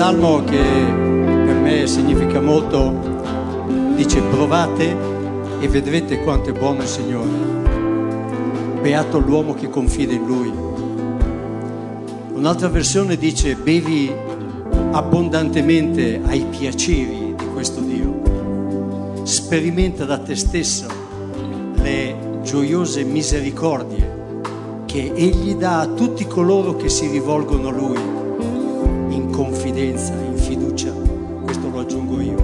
salmo che per me significa molto, dice: provate e vedrete quanto è buono il Signore. Beato l'uomo che confida in Lui. Un'altra versione dice: bevi abbondantemente ai piaceri di questo Dio. Sperimenta da te stesso le gioiose misericordie che Egli dà a tutti coloro che si rivolgono a Lui in confidenza, in fiducia. Questo lo aggiungo io.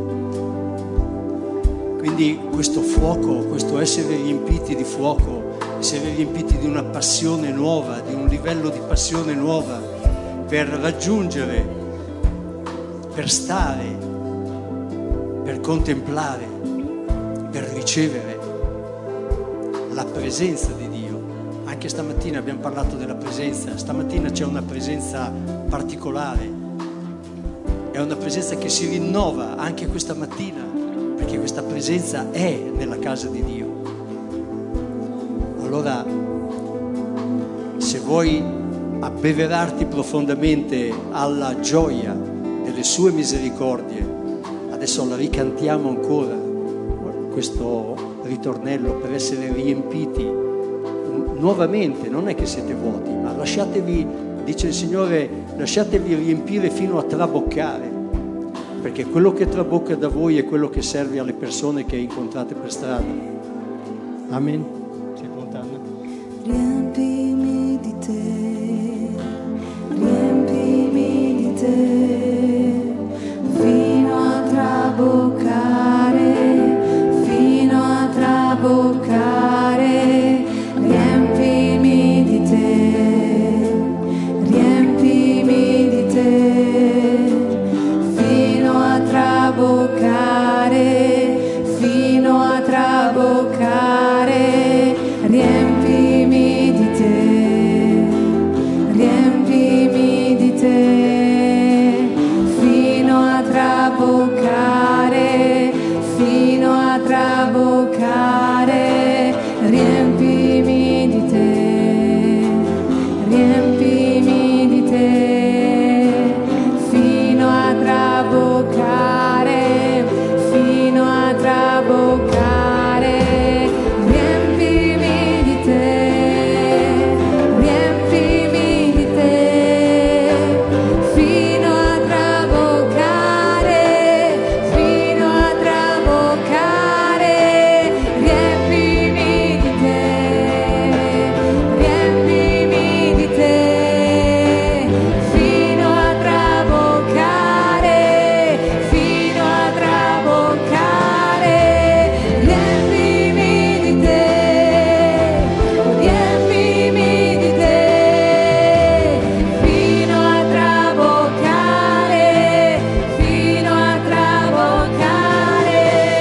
Quindi questo fuoco, questo essere riempiti di fuoco, essere riempiti di una passione nuova, di un livello di passione nuova, per raggiungere, per stare, per contemplare, per ricevere la presenza di Dio. Anche stamattina abbiamo parlato della presenza. Stamattina c'è una presenza particolare, è una presenza che si rinnova anche questa mattina, perché questa presenza è nella casa di Dio. Allora, se vuoi abbeverarti profondamente alla gioia delle sue misericordie, adesso la ricantiamo ancora, questo ritornello, per essere riempiti nuovamente. Non è che siete vuoti, ma lasciatevi, dice il Signore, lasciatevi riempire fino a traboccare, perché quello che trabocca da voi è quello che serve alle persone che incontrate per strada. Amen. Stai contando? Riempimi di te, riempimi di te, fino a traboccare, fino a traboccare. Riempimi di te, riempimi di te, fino a traboccare, fino a traboccare. Riempimi di te, riempimi di te, fino a traboccare, fino a traboccare. Riempimi di te, riempimi di te, fino a traboccare, fino a traboccare. Riempimi di te, riempimi di te, fino a traboccare, fino a traboccare. Riempimi di te, riempimi di te, fino a traboccare, fino a traboccare. Riempimi di te, riempimi di te, fino a traboccare, fino a traboccare.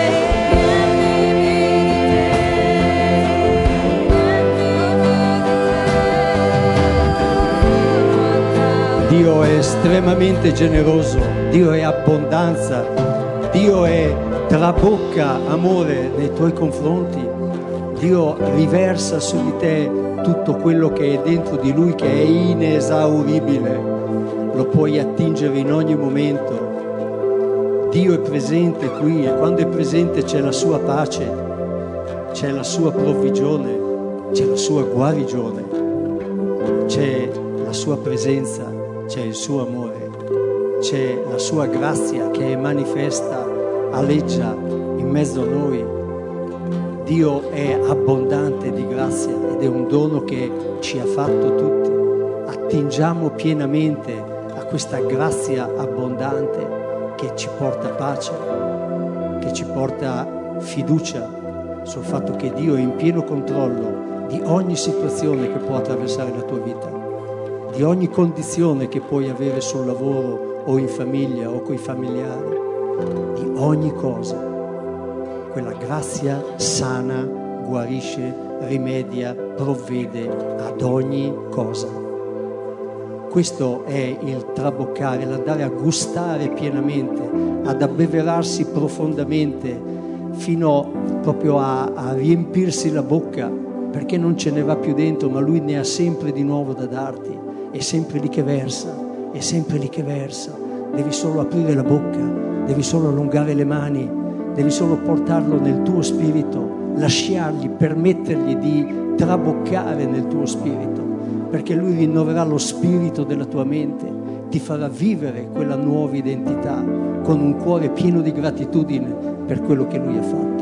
Dio è estremamente generoso, Dio è abbondanza, Dio è trabocca amore nei tuoi confronti, Dio riversa su di te tutto quello che è dentro di Lui, che è inesauribile, lo puoi attingere in ogni momento. Dio è presente qui e quando è presente c'è la sua pace, c'è la sua provvigione, c'è la sua guarigione, c'è la sua presenza, c'è il suo amore, c'è la sua grazia che è manifesta, aleggia in mezzo a noi. Dio è abbondante di grazia ed è un dono che ci ha fatto tutti. Attingiamo pienamente a questa grazia abbondante che ci porta pace, che ci porta fiducia sul fatto che Dio è in pieno controllo di ogni situazione che può attraversare la tua vita, di ogni condizione che puoi avere sul lavoro o in famiglia o coi familiari, di ogni cosa. Quella grazia sana, guarisce, rimedia, provvede ad ogni cosa. Questo è il traboccare, l'andare a gustare pienamente, ad abbeverarsi profondamente fino proprio a riempirsi la bocca, perché non ce ne va più dentro, ma Lui ne ha sempre di nuovo da darti. È sempre lì che versa, è sempre lì che versa. devi solo aprire la bocca, devi solo allungare le mani, devi solo portarlo nel tuo spirito, lasciargli, permettergli di traboccare nel tuo spirito, perché lui rinnoverà lo spirito della tua mente, ti farà vivere quella nuova identità con un cuore pieno di gratitudine per quello che lui ha fatto.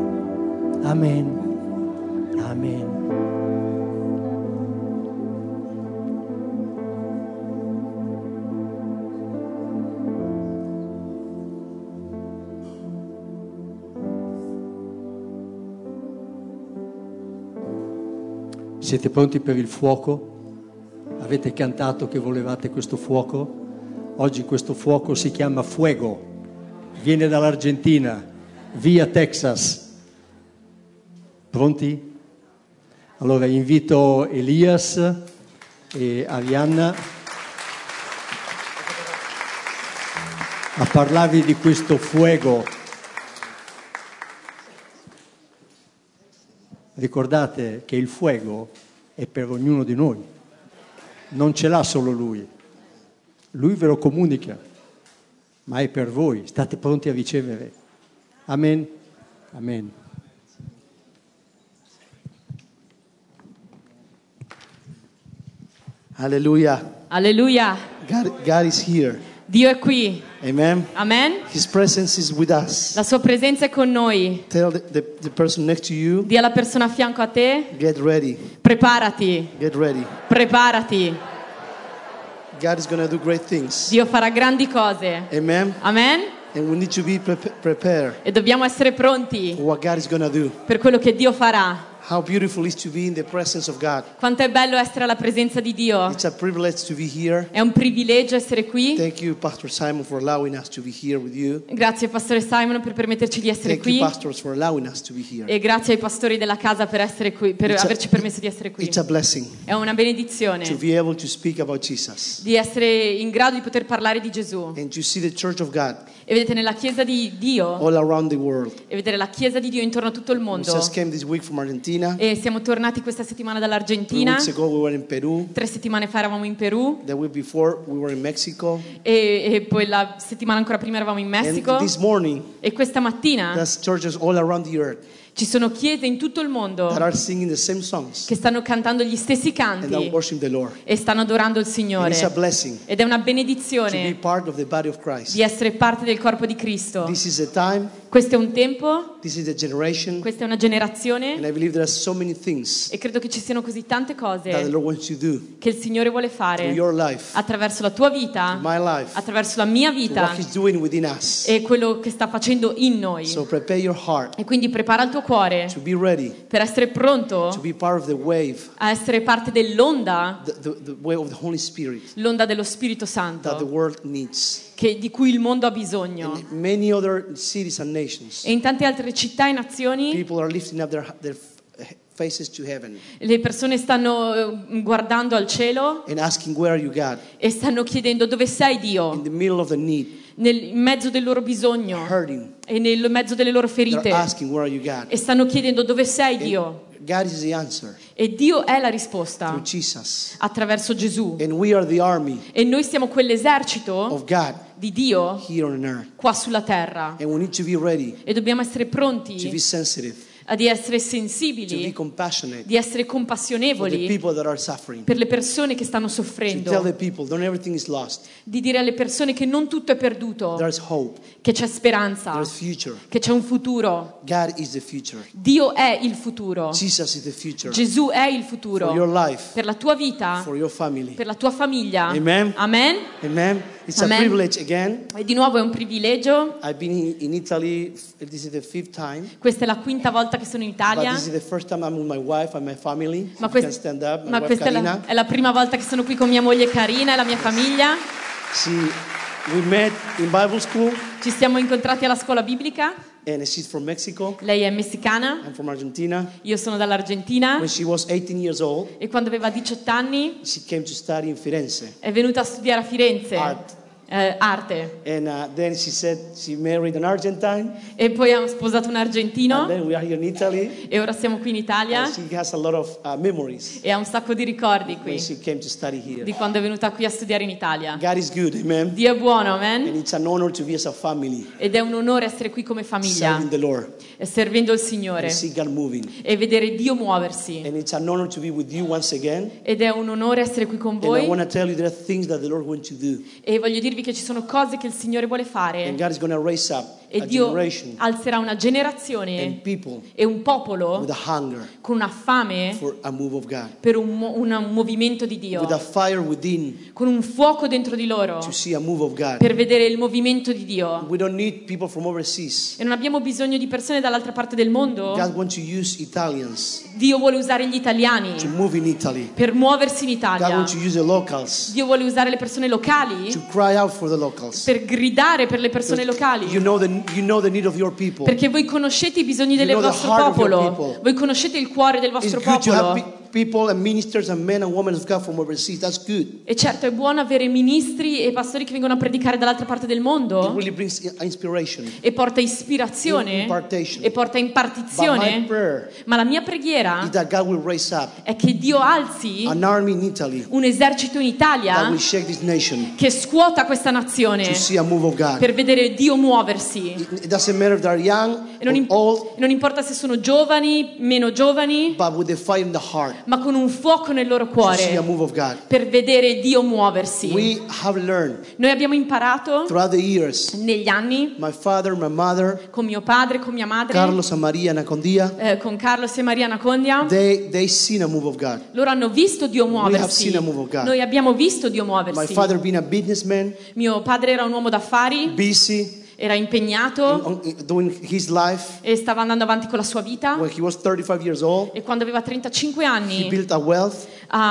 Amen. Amen. Siete pronti per il fuoco? Avete cantato che volevate questo fuoco? Oggi questo fuoco si chiama Fuego, viene dall'Argentina, via Texas. Pronti? Allora invito Elias e Arianna a parlarvi di questo Fuego. Ricordate che il fuego è per ognuno di noi, non ce l'ha solo lui, lui ve lo comunica, ma è per voi, state pronti a ricevere. Amen. Amen. Hallelujah. Alleluia. God is here. Dio è qui. Amen. Amen. His presence is with us. La sua presenza è con noi. Tell the person next to you, Dì alla persona a fianco a te, get ready. preparati, Get ready. preparati. God is going to do great things. Dio farà grandi cose. Amen. Amen. And we need to be prepared E dobbiamo essere pronti for what God is going to do. per quello che Dio farà. How beautiful it is to be in the presence of God. Quanto è bello essere alla presenza di Dio. It's a privilege to be here. È un privilegio essere qui. Thank you, Pastor Simon, for allowing us to be here with you. Grazie Pastore Simon per permetterci di essere Thank you, qui. pastors, for allowing us to be here. E grazie ai pastori della casa per essere qui, per averci permesso di essere qui. It's a blessing È una to benedizione be able to speak about Jesus di essere in grado di poter parlare di Gesù. and to see the Church of God E vedete nella chiesa di Dio all around the world. e vedere la chiesa di Dio intorno a tutto il We mondo. just came this week from Argentina. E siamo tornati questa settimana 3 dall'Argentina. weeks ago we were in Peru. 3 settimane fa eravamo in Perù The week before we were in Mexico. e poi la settimana ancora prima eravamo in Messico. And this morning E questa mattina there's churches all around the earth ci sono chiese in tutto il mondo that are singing the same songs che stanno cantando gli stessi and that canti worship the Lord. e stanno adorando il And Signore. it's a blessing Ed è una to be benedizione part of the body of Christ. di essere parte del corpo di Cristo. This is the time, Questo è un tempo, this is the generation, questa è una generazione and I believe there are so many things e credo che ci siano così tante that the cose Lord wants to do che il Signore vuole through fare your life, attraverso la tua vita, my life, attraverso la mia to vita what He's doing within us. e quello che sta facendo in noi. So prepare your heart E quindi prepara il tuo cuore to be ready, per essere to pronto be part of the wave, a essere parte dell'onda, the wave of the Holy Spirit l'onda dello Spirito that the Santo world needs. di cui il mondo ha bisogno. In many other cities and nations, E in tante altre città e nazioni people are lifting up their faces to heaven le persone stanno guardando al cielo and asking, where are you, God? e stanno chiedendo dove sei In Dio, the middle of the need, in mezzo del loro bisogno hurting, e nel mezzo delle loro they're ferite asking, where are you, God? e stanno chiedendo dove sei Dio. God is the answer E Dio è la risposta through Jesus. attraverso Gesù. And we are the army E noi siamo quell'esercito of God di Dio here on earth. qua sulla terra And we need to be ready e dobbiamo essere to pronti be sensitive, di essere to be sensibili, compassionate di essere for the compassionevoli people that are suffering. per le persone che stanno To tell soffrendo, the people, don't everything is lost. di dire alle persone che non tutto è perduto, There's hope. che c'è speranza, There's future. che c'è un futuro. God is the future. Dio è il futuro. Jesus is the future. Gesù è il For futuro your life, per la tua vita, for your family. per la tua famiglia. Amen. Amen. Amen. It's a Amen. privilege again. E di nuovo è un privilegio. I've been in Italy, this is the 5th time. Questa è la quinta volta che sono in But Italia. this is the first time I'm with my wife and my family. Ma, You can stand up. My ma wife questa è Karina. è la prima volta che sono qui con mia moglie Karina e la mia famiglia. We met in Bible school, Ci siamo incontrati alla scuola biblica. and she's from Mexico. Lei è messicana, I'm from Argentina. io sono dall'Argentina When she was 18 years old, e quando aveva 18 anni she came to study in Firenze, è venuta a studiare a Firenze art. arte. And then she said she married an Argentine. E poi ha sposato un argentino. And then we are here in Italy. E ora siamo qui in Italia. And she has a lot of memories E ha un sacco di ricordi qui when she came to study here. di quando è venuta qui a studiare in Italia. God is good, amen. Dio è buono, And amen. it's an honor to be as a family, Ed è un onore essere qui come famiglia, serving the Lord, e servendo il Signore and see God moving. e vedere Dio muoversi. And it's an honor to be with you once again. Ed è un onore essere qui con And I voi. want to tell you there are things that the Lord wants to do. E voglio dirvi che ci sono cose che il Signore vuole And fare. God is going to raise up E a Dio generation alzerà una and generazione people e un popolo with a hunger con una fame for a move of God, per un movimento di Dio, with a fire within con un fuoco dentro di loro to see a move of God. per vedere il movimento di Dio. We don't need people from overseas. E non abbiamo bisogno di persone dall'altra parte del mondo. God wants to use Italians Dio vuole usare gli italiani to move in Italy. per muoversi in God Italia. wants to use the locals Dio vuole usare le persone locali to cry out for the locals. per gridare per le persone locali. You know the need of your people. Perché voi conoscete i bisogni del You know the vostro heart of your popolo. people. Voi conoscete il cuore del It's vostro good to have popolo. people and ministers and men and women of God from overseas. That's good. E certo è buono avere ministri e pastori che vengono a predicare dall'altra parte del It mondo really brings inspiration. e porta ispirazione Impartation. e porta But my impartizione. prayer Ma la mia is preghiera that God will raise up è che Dio alzi an army in Italy un esercito in that Italia will shake this nation che scuota questa nazione to see a move of God. per vedere Dio muoversi. It doesn't matter if they're young E non, or old, e non importa se sono giovani, meno giovani, but with the fire in the heart ma con un fuoco nel loro to see a cuore move of God. per vedere Dio muoversi. We have learned Noi abbiamo imparato throughout the years, negli anni my father, my mother, con mio padre, con mia madre, Carlos and Maria Nacondia, con Carlos e Maria Nacondia. they seen a move of God. Loro hanno visto Dio have muoversi. seen a move of God. Noi abbiamo visto Dio My muoversi. father being a businessman, Mio padre era un uomo d'affari, busy, era impegnato doing his life. e stava andando avanti con la sua vita. When he was 35 years old, E quando aveva 35 he anni built a wealth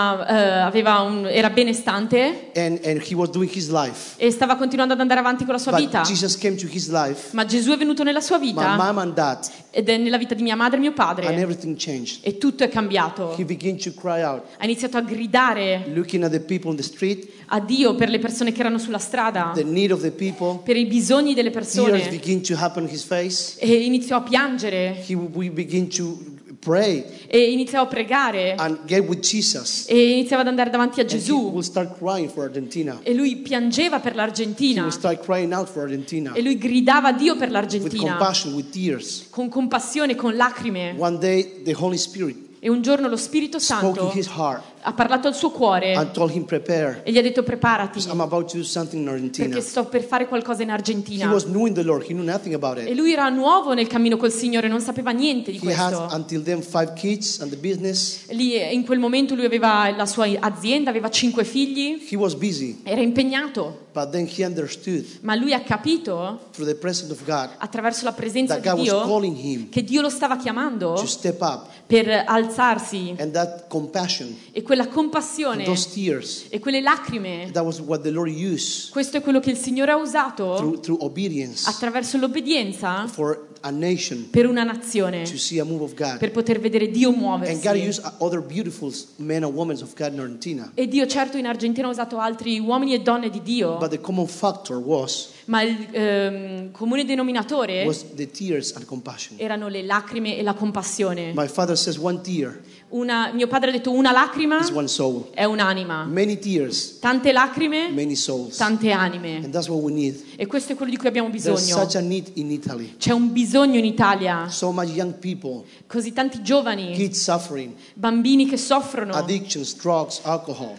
era benestante and he was doing his life. e stava continuando ad andare avanti con la sua But vita. Jesus came to his life, Ma Gesù è venuto nella sua my vita mom and dad, ed è nella vita di mia madre e mio and padre everything changed. e tutto è cambiato. He began to cry out, Ha iniziato a gridare looking at the people in the street, a Dio per le persone che erano sulla strada, the need of the people. per i bisogni delle Tears persone, begin to happen on his face. e iniziò a piangere We begin to pray e iniziò a pregare and get with Jesus. e iniziava ad andare davanti a And he Gesù will start crying for Argentina. e lui piangeva per He l'Argentina will start crying out for Argentina e lui gridava a Dio per with l'Argentina compassion, with tears. con compassione, con lacrime. One day, the Holy Spirit E un giorno lo Spirito spoke in Santo his heart ha parlato al suo cuore and told him, prepare, e gli ha detto preparati because I'm about to do something in Argentina. perché sto per fare qualcosa in He Argentina. was new in the Lord. He knew nothing about E it. lui era nuovo nel cammino col Signore, non sapeva niente di He had questo. until then 5 kids and the business. Lì, in quel momento lui aveva la sua azienda, aveva 5 figli, He was busy, era impegnato, but then he understood ma lui ha capito through the presence of God attraverso la presenza that di God was Dio calling him che Dio lo stava chiamando to step up, per alzarsi, and that compassion, e quella compassione those tears, e quelle lacrime, that was what the Lord used questo è quello che il Signore ha usato through obedience attraverso l'obbedienza for a nation per una nazione, to see a move of God. per poter vedere Dio And God muoversi. used other beautiful men and women of God in Argentina. E Dio certo in Argentina ha usato altri uomini e donne di Dio, But the common factor ma il comune denominatore was the tears and compassion. erano le lacrime e la compassione. My father says one tear Mio padre ha detto una lacrima is one soul. è un'anima, Many tears, tante lacrime, many souls. tante anime. And that's what we need. E questo è quello di cui abbiamo There's bisogno. such a need in Italy. C'è un bisogno in Italia, So much young people, così tanti giovani, kids suffering, bambini che soffrono, addictions, drugs, alcohol.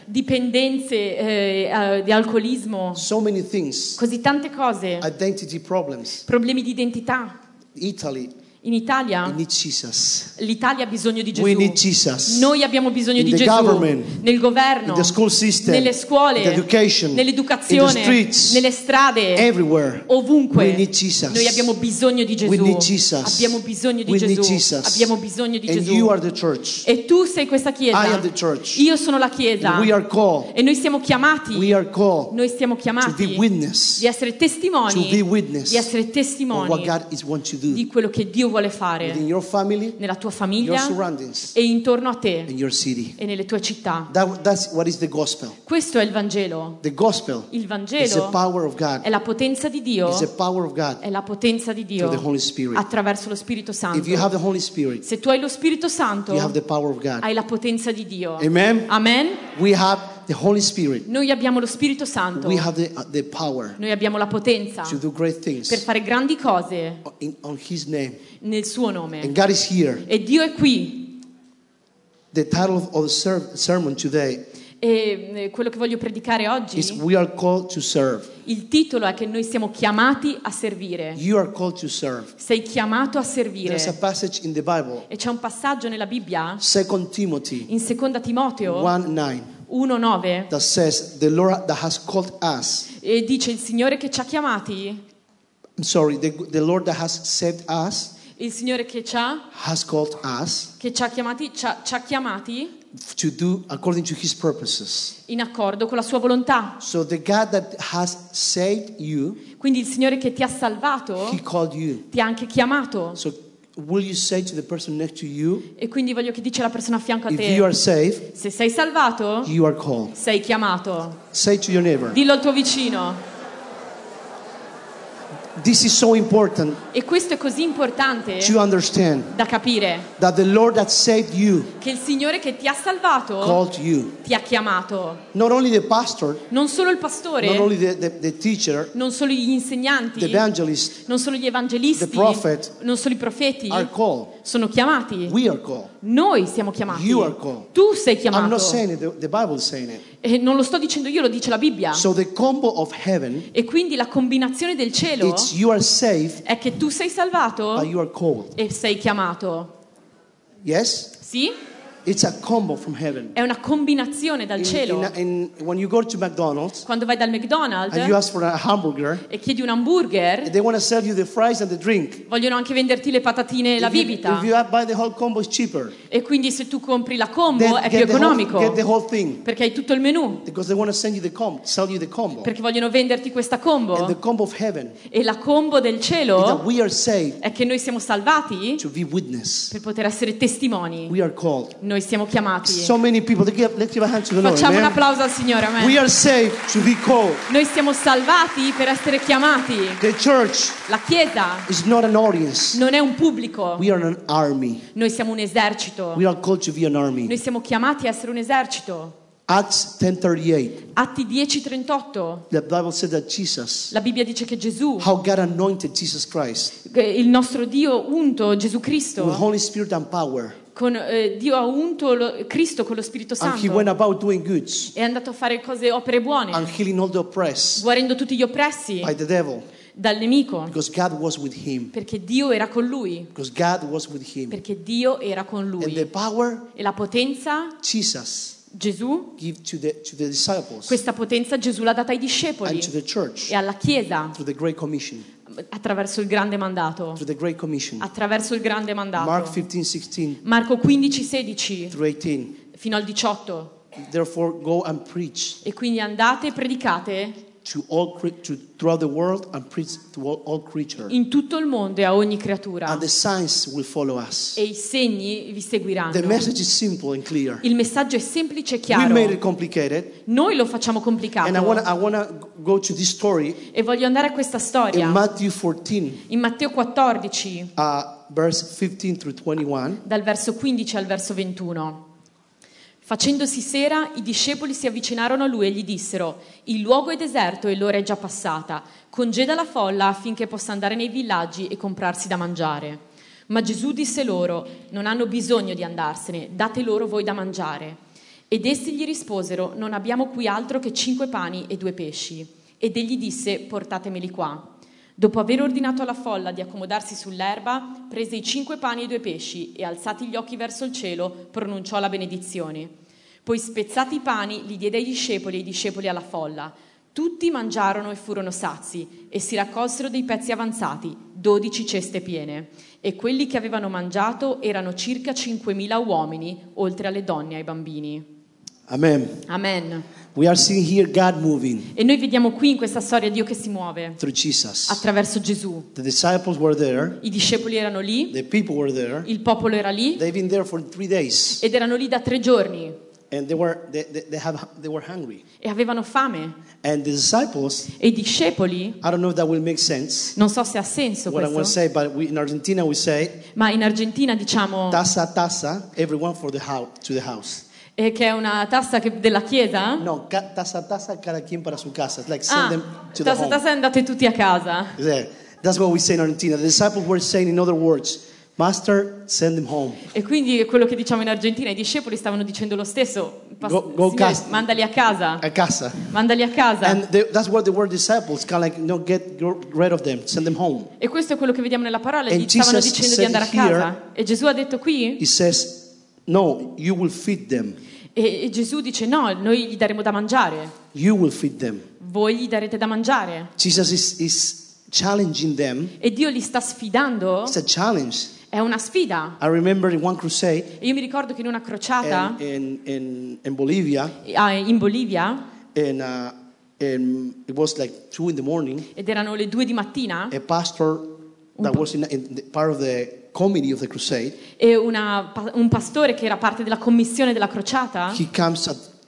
dipendenze di alcolismo, So many things. così tante cose, Identity problems. problemi di identità. Italy, In Italia we need Jesus. l'Italia ha bisogno di We need Gesù. Jesus. Noi abbiamo bisogno In di the Gesù government, nel governo, in the school system, nelle scuole, in the education, nell'educazione, in the streets, nelle strade, everywhere. ovunque. We need Jesus. Noi abbiamo bisogno di Gesù. We need Jesus. Abbiamo bisogno di We need Gesù. Jesus. Abbiamo bisogno di And Gesù. you are the church. E tu sei questa chiesa. I am the church. Io sono la chiesa. And we are called. E noi siamo chiamati. We are called Noi stiamo to be chiamati witness. di essere To testimoni, be witness di essere of what testimoni God is want to do. di quello che Dio vuole fare within your family, nella tua your famiglia surroundings, e intorno a te in your city. e nelle tue città. That's what is the gospel. Questo è il Vangelo. The gospel Il is the Vangelo power of God. è la potenza di Dio, It's the power of God è la potenza di Dio through the Holy Spirit. attraverso lo Spirito If you Santo. have the Holy Spirit, Se tu hai lo Spirito Santo, you have the power of God. hai la potenza di Dio. Amen. Amen? We have the Holy Spirit. Noi abbiamo lo Spirito Santo. We have the power Noi abbiamo la potenza to do great per things fare grandi cose on His name. nel suo nome. And God is here. E Dio è qui. The title of the sermon today E quello che voglio predicare oggi, is We are called to serve. il titolo è che noi siamo chiamati a servire. You are called to serve. Sei chiamato a servire. There's a passage in the Bible, E c'è un passaggio nella Bibbia, 2 Timothy in 2 Timoteo 1:9, 1:9, that says, the Lord that has called us, e dice: il Signore che ci ha chiamati, the Lord that has saved us, il Signore che ci ha chiamati, ci ha chiamati to do according to His purposes. in accordo con la sua volontà. So the God that has saved you, Quindi il Signore che ti ha salvato He called you. ti ha anche chiamato. So will you say to the person next to you, E quindi voglio che dice la persona a fianco a if you are te: saved, se sei salvato, you are called. sei chiamato. Say to your neighbor. Dillo al tuo vicino. This is so important E questo è così importante to understand da capire, that the Lord that saved you che il Signore che ti ha salvato called you. ti ha chiamato. Not only the pastor, Non solo il not pastore, only the teacher, non solo gli the insegnanti, evangelist non solo gli evangelisti, the prophet non solo i profeti are called. sono chiamati. We are called. Noi siamo chiamati. You are called. Tu sei I'm chiamato. not saying it, the Bible is saying it. E non lo sto dicendo io, lo dice la Bibbia. So the combo of heaven, E quindi la combinazione del cielo it's you are saved, è che tu sei salvato but you are called. e sei chiamato. Yes? Sì? It's a combo from heaven. È una combinazione dal cielo. When you go to McDonald's Quando vai dal McDonald's and you ask for a hamburger, e chiedi un hamburger, they want to sell you the fries and the drink. vogliono anche venderti le patatine e la bibita. If you buy the whole combo, it's cheaper. E quindi se tu compri la combo Then è più get economico, the whole thing, perché hai tutto il menù, because they want to send you sell you the combo. perché vogliono venderti questa And combo. the combo of heaven E la combo del is that cielo we are saved è che noi siamo salvati to be witness. per poter essere testimoni. We are called. Noi siamo chiamati. So many people. Let's give a hand to the Lord. Facciamo un Amen. applauso al Signore. Amen. We are saved to be called. Noi siamo salvati per essere chiamati. The church La Chiesa is not an audience. non è un pubblico. We are an army. Noi siamo un esercito. We are called to be an army. Noi siamo chiamati a essere un esercito. Acts 10:38. Atti 10:38. The Bible said that Jesus, La Bibbia dice che Gesù, how God anointed Jesus Christ il nostro Dio unto, Gesù with Cristo, Holy Spirit and power, con Dio ha unto Cristo con lo Spirito and He went Santo. about doing goods È andato a fare cose, opere buone, and healing all the oppressed guarendo tutti gli oppressi by the devil, dal nemico, because God was with him. perché Dio era con lui, Because God was with him. perché Dio era con And the lui. power E la potenza, Jesus Gesù, gave to the disciples questa potenza Gesù l'ha data ai discepoli and to the church e alla Chiesa through the Great Commission. attraverso il grande mandato. Through the Great Commission. Attraverso il grande mandato. Mark 15:16 Marco 15:16 through 18. fino al 18. Therefore, go and preach E quindi andate e predicate throughout the world and preach to all creatures. in tutto il mondo e a ogni creatura. And the signs will follow us. E i segni vi seguiranno. The message is simple and clear. Il messaggio è semplice e We made it chiaro. complicated, Noi lo facciamo complicato. and I wanna go to this story E voglio andare a questa in storia. Matthew 14, In Matteo 14, verse 15 through 21. dal verso 15 al verso 21. Facendosi sera, i discepoli si avvicinarono a lui e gli dissero: il luogo è deserto e l'ora è già passata. Congeda la folla affinché possa andare nei villaggi e comprarsi da mangiare. Ma Gesù disse loro: non hanno bisogno di andarsene, date loro voi da mangiare. Ed essi gli risposero: non abbiamo qui altro che 5 pani e 2 pesci. Ed egli disse: portatemeli qua. Dopo aver ordinato alla folla di accomodarsi sull'erba, prese i 5 pani e 2 pesci e, alzati gli occhi verso il cielo, pronunciò la benedizione. Poi, spezzati i pani, li diede ai discepoli e i discepoli alla folla. Tutti mangiarono e furono sazi, e si raccolsero dei pezzi avanzati, 12 ceste piene. E quelli che avevano mangiato erano circa 5.000 uomini, oltre alle donne e ai bambini. Amen. Amen. We are seeing here God moving E noi vediamo qui in questa storia Dio che si muove through Jesus. attraverso Gesù. The disciples were there. I discepoli erano lì, The people were there. il popolo era lì They've been there for 3 days, ed erano lì da 3 giorni and they were hungry. e avevano fame. And the disciples, E i discepoli, I don't know if that will make sense. non so se ha senso What I'm going to questo, say, but in Argentina we say ma in Argentina diciamo taza, everyone for the house to the house. che è una tassa della chiesa. No, taza, cada quien para su casa. It's like send them to the Tassa home. tassa andate tutti a casa. Yeah, that's what we say in Argentina. The disciples were saying, in other words, Master, send them home. E quindi è quello che diciamo in Argentina, i discepoli stavano dicendo lo stesso. Go Signore, casa. mandali a casa. A casa. Mandali a casa. And that's what the word disciples, kind of like, get rid of them, send them home. E questo è quello che vediamo nella parola, And gli stavano Jesus dicendo di said andare a casa. E Gesù ha detto qui, He says, no, you will feed them. e Gesù dice no, noi gli daremo da mangiare. You will feed them. Voi gli darete da mangiare. Jesus is challenging them. E Dio li sta sfidando. It's a challenge. È una sfida. I remember in one crusade E io mi ricordo che in una crociata in Bolivia, in Bolivia, and it was like 2 in the morning, ed erano le 2 di mattina, a pastor that was in part of the committee of the crusade, e un pastore che era parte della commissione della crociata he comes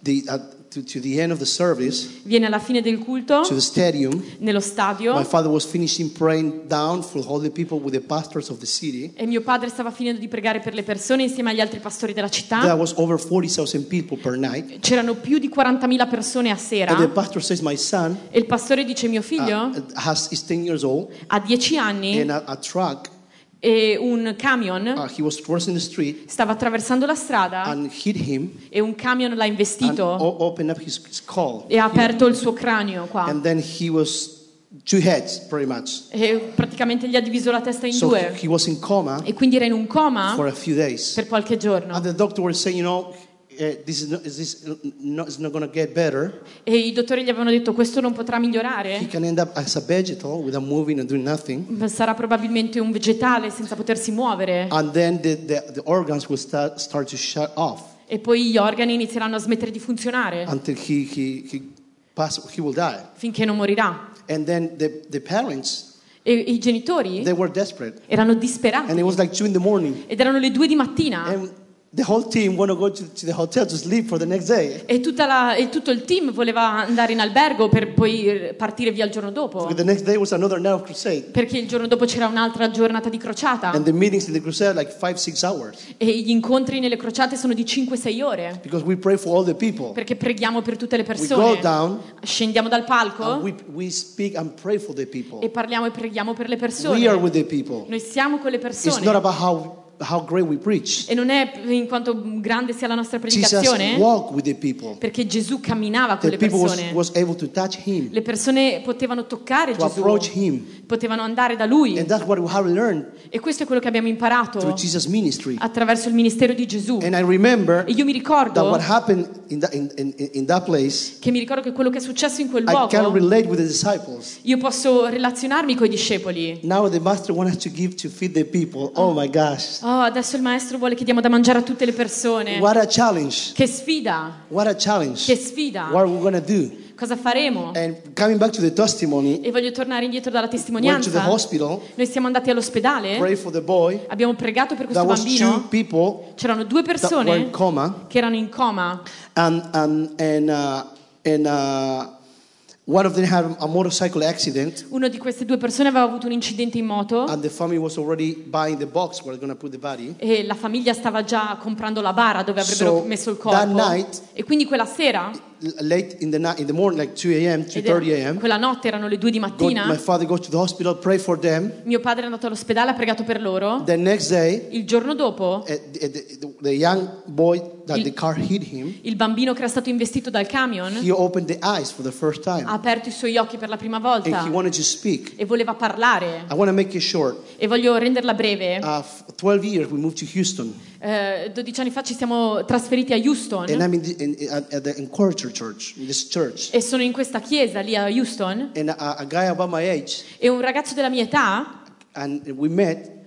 to the end of the service, viene alla fine del culto to the stadium. nello My stadio father was finishing praying down for all the people with the pastors of the city. e mio padre stava finendo di pregare per le persone insieme agli altri pastori della There città. was over 40,000 people per night. C'erano più di 40.000 persone a And the sera pastor says, my son e il pastore dice mio figlio is 10 years old, ha 10 anni and a truck, e un camion he was crossing the street stava attraversando la strada and hit him e un camion l'ha and investito opened up his skull. e ha aperto il suo cranio qua And then he was 2 heads, pretty much. e praticamente gli ha diviso la testa in So due he was in coma e quindi era in un coma for a few days. per qualche giorno And the doctor was saying, this is not going to get better. e i dottori gli avevano detto questo non potrà He migliorare, can end up as a vegetal without moving and doing nothing. sarà probabilmente un vegetale senza potersi muovere And then the organs will start to shut off e poi gli organi inizieranno a smettere di funzionare until he will die. finché non morirà. And then the parents, E i genitori they were desperate. erano And disperati it was like 2 in the morning. ed erano le 2 di mattina And the whole team want to go to the hotel to sleep for the next day. e tutto il team voleva andare in albergo per poi partire via il giorno dopo, Because the next day was another night of crusade. perché il giorno dopo c'era un'altra giornata di crociata And the meetings in the crusade are like 5-6 hours. e gli incontri nelle crociate sono di 5-6 ore, Because we pray for all the people. perché preghiamo per tutte le We go persone. down Scendiamo dal and palco we speak and pray for the people. e parliamo e preghiamo per le We are persone. with the people. Noi siamo con le It's not persone about how great we preach. e non è in quanto grande sia la nostra Jesus predicazione, walked with the people. perché Gesù camminava con The le people persone. was able to touch him, Le persone potevano toccare to approach Gesù, him. potevano andare da lui And that's what we have learned e questo è quello che abbiamo imparato through Jesus' ministry. attraverso il ministero di Gesù. And I remember E io mi that ricordo what happened in that place, che quello che è successo in quel I can luogo, relate with the disciples. io posso relazionarmi con i discepoli. Now the master wants us to give to feed the people. Oh my gosh. Oh, adesso il maestro vuole che diamo da mangiare a tutte le persone. What a challenge. Che sfida, What a challenge. che sfida. What are we going to do? Cosa faremo? And coming back to the testimony, E voglio tornare indietro dalla went to the testimonianza. hospital, Noi siamo andati all'ospedale, pray for the boy. abbiamo pregato per questo There was 2 bambino. people C'erano 2 that were in persone coma. che erano in coma And one of them had a motorcycle accident, Una di queste 2 persone aveva avuto un incidente in moto and the family was already buying the box where they're going to put the body. e la famiglia stava già comprando la bara dove avrebbero So, messo il that corpo. night- E quindi quella sera, Late in the morning, like 2 a.m., ed 2:30 a.m., quella notte erano le 2 di my mattina, father goes to the hospital, pray for them. mio padre è andato all'ospedale, ha pregato per loro. The next day, Il giorno dopo, the young boy that the car hit him, il bambino che era stato investito dal camion he opened the eyes for the first ha time, aperto i suoi occhi per la prima and volta he wanted to speak. e voleva parlare. I want to make it short. E voglio renderla breve. 12 years we moved to Houston, 12 anni fa ci siamo trasferiti a and Houston I'm at the Encourager Church, in this church. e sono in questa chiesa lì a Houston And a guy about my age, e un ragazzo della mia età and we met,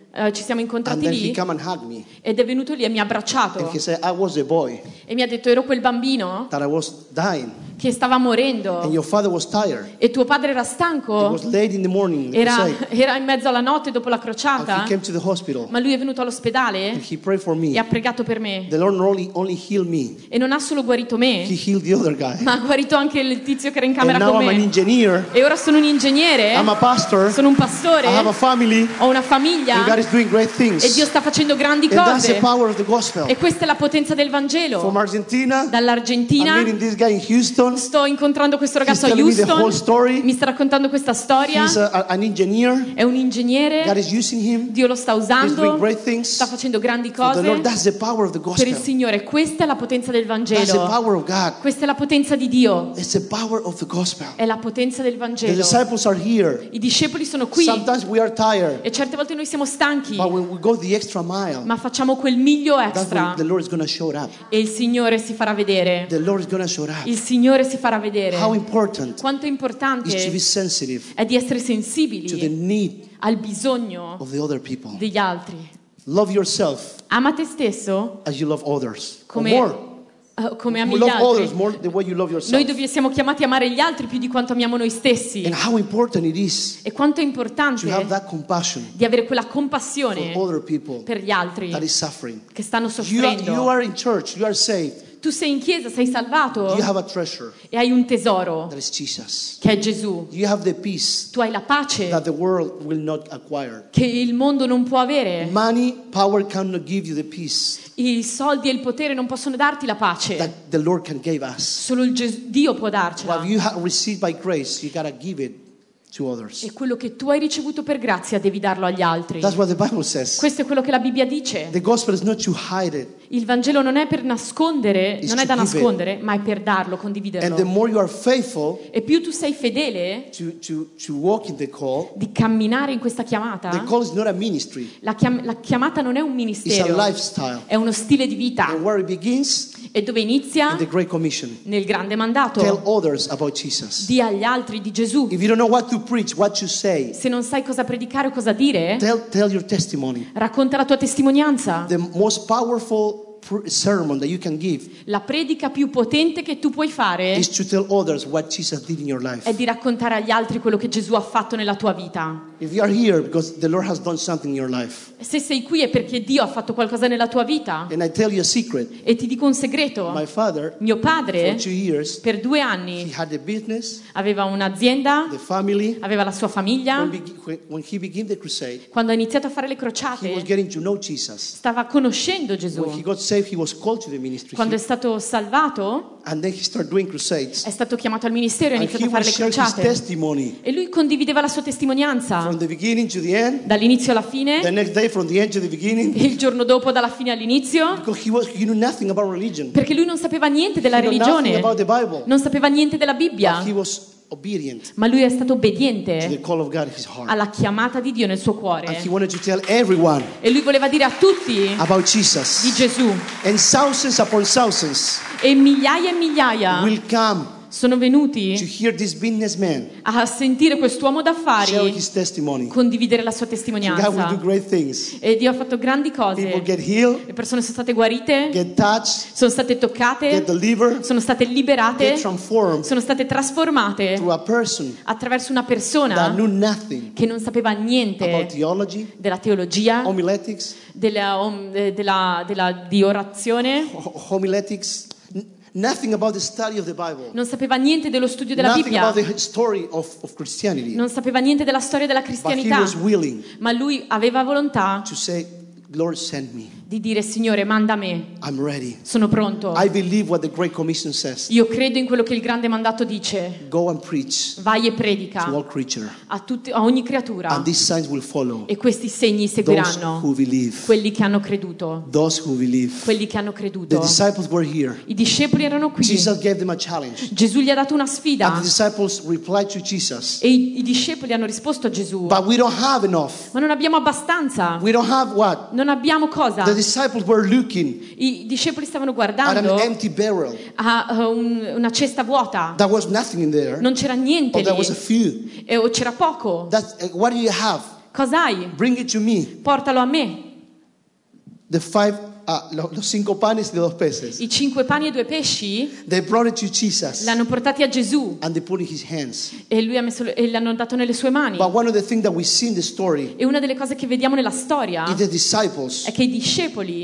ci siamo And incontrati then he lì came and hugged me. ed è venuto lì e mi ha abbracciato And he said, I was the boy e mi ha detto ero quel bambino that I was dying. che stava And morendo your father was tired. e tuo padre era It stanco, was late in the morning. The crusade. era in mezzo alla notte dopo la And crociata, he came to the hospital. ma lui è venuto all'ospedale And he prayed for e me. ha pregato per me The Lord only healed me. e non ha solo guarito He me, healed the other guy. ma ha guarito anche il tizio che era in And camera now con I'm an me. engineer. E ora sono un ingegnere, I'm a pastor. sono un I pastore, have a family. ho una famiglia And God is doing great things. e Dio sta facendo grandi And that's the cose. power of the gospel. E questa è la potenza del From Vangelo. Argentina, I'm Dall'Argentina meeting this guy in Houston. sto incontrando questo He's ragazzo a telling me the whole Houston, story. mi sta raccontando questa storia, He's an engineer. è un God ingegnere, is using him. Dio lo sta He's doing usando, great things. sta facendo grandi For the Lord, cose that's the power of the per il gospel. Signore. Questa è la potenza del That's the Vangelo, power of God. questa è la potenza di Dio, It's the power of the gospel. è la potenza del The Vangelo. disciples are here. I discepoli sono qui Sometimes we are tired, e certe volte noi siamo stanchi, but when we go the extra mile, ma facciamo quel miglio that's extra when the Lord is going to show up. e il Signore si farà vedere. The Lord is going to show up. Il Signore si farà vedere. How important Quanto è is to be importante sensitive è di essere to the sensibili need al bisogno of the other people. degli altri. Love yourself Ama te stesso as you love others. Or come, more. come ami We gli love others altri. more the way you love Noi yourself. siamo chiamati a amare gli altri più di quanto amiamo noi stessi. And how important it is E quanto è to importante have that compassion di avere quella for compassione other people per gli altri that is suffering. che stanno You soffrendo. are in church, you are saved, Tu sei in chiesa, sei salvato you have a treasure e hai un tesoro that is Jesus. che è Gesù. You have the peace Tu hai la pace that the world will not acquire. che il mondo non può avere. Money, power cannot give you the peace I soldi e il potere non possono darti la pace. that the Lord can give us. Solo Dio può darcela. What you have received by grace, you gotta give it to others. E quello che tu hai ricevuto per grazia devi darlo agli altri. That's what the Bible says. Questo è quello che la Bibbia dice. The gospel is not to hide it. Il Vangelo non è per nascondere, It's non è to da give it. nascondere, ma è per darlo, And the condividerlo. more you are faithful E più tu sei fedele to walk in the call di camminare in questa the chiamata, call is not a ministry, la chiamata non è un it's a ministero, lifestyle. è uno stile di vita. And where it begins, E dove inizia? in the Great Commission. Nel grande Tell mandato. others about Jesus. Di agli altri di Gesù. If you don't know what to preach, what to say, Se non sai cosa predicare o cosa dire, tell your testimony. racconta la tua testimonianza. The most powerful sermon that you can give La predica più potente che tu puoi fare is to tell others what Jesus did in your life. è di raccontare agli altri quello che Gesù ha fatto nella tua vita. If you are here because the Lord has done something in your life, Se sei qui è perché Dio ha fatto qualcosa nella tua vita. and I tell you a secret, E ti dico un segreto. my father, Mio for padre 2 years, per 2 he anni had the business, aveva un'azienda, the family. aveva la sua famiglia. When he began the crusade, Quando ha iniziato a fare le he was crociate getting to know Jesus. stava conoscendo Gesù. When he got saved, he was called to the ministry. Quando è stato salvato And then he started doing crusades. è stato chiamato al ministero e ha And iniziato he a fare would le share his crociate. testimony E lui condivideva la sua testimonianza from the beginning to the end, dall'inizio alla the fine, next day from the end to the beginning, e il giorno dopo dalla fine all'inizio, because he knew nothing about religion. perché lui non sapeva niente della He knew nothing religione, about the Bible. non sapeva niente della Bibbia, But he was obedient ma lui è stato to the obbediente call of God in his heart. alla chiamata di Dio nel suo And cuore. he wanted to tell everyone E lui voleva dire a tutti about di Jesus. Gesù. And thousands upon thousands E migliaia will come sono to venuti hear this businessman a sentire quest'uomo share d'affari his testimony. condividere la sua God will testimonianza. do great things. E Dio ha fatto grandi People cose. get healed, Le persone sono state guarite, get touched, sono state get toccate, delivered, sono state get liberate, transformed sono state trasformate through a person attraverso una that persona knew nothing che non sapeva about niente theology, della teologia, homiletics, di orazione, homiletics, nothing about the study of the Bible, non sapeva niente dello studio della nothing Bibbia, about the story of Christianity. non sapeva niente della storia della But he cristianità, was willing ma lui aveva volontà to say, Lord, send me. di dire: Signore, manda me, I'm ready. sono pronto. I believe what the Great Commission says. Io credo in quello che il grande mandato dice: Go and preach vai e to predica all creature. a ogni creatura, And these signs will follow e questi segni those seguiranno who believe. quelli che hanno creduto, Those who believe. quelli che hanno The creduto. disciples were here. I discepoli erano qui. Jesus gave them a challenge. Gesù gli ha dato una And the sfida disciples replied to Jesus, e i discepoli hanno risposto a Gesù: but we don't have enough. ma non abbiamo abbastanza, We don't have what? non abbiamo cosa. The disciples were looking I discepoli stavano at an guardando empty barrel. a una cesta vuota, There was nothing in there. non c'era niente Or there was a lì, few. o c'era poco. What do you have? Cosa hai? Bring it to me. Portalo a me. Los 5 panes y 2 peces. I 5 pani e 2 pesci They brought it to Jesus l'hanno portati a Gesù and they put it in his hands. e lui e l'hanno dato nelle sue mani. But one of the things that we see in the story E una delle cose che vediamo nella storia is the disciples. è che i discepoli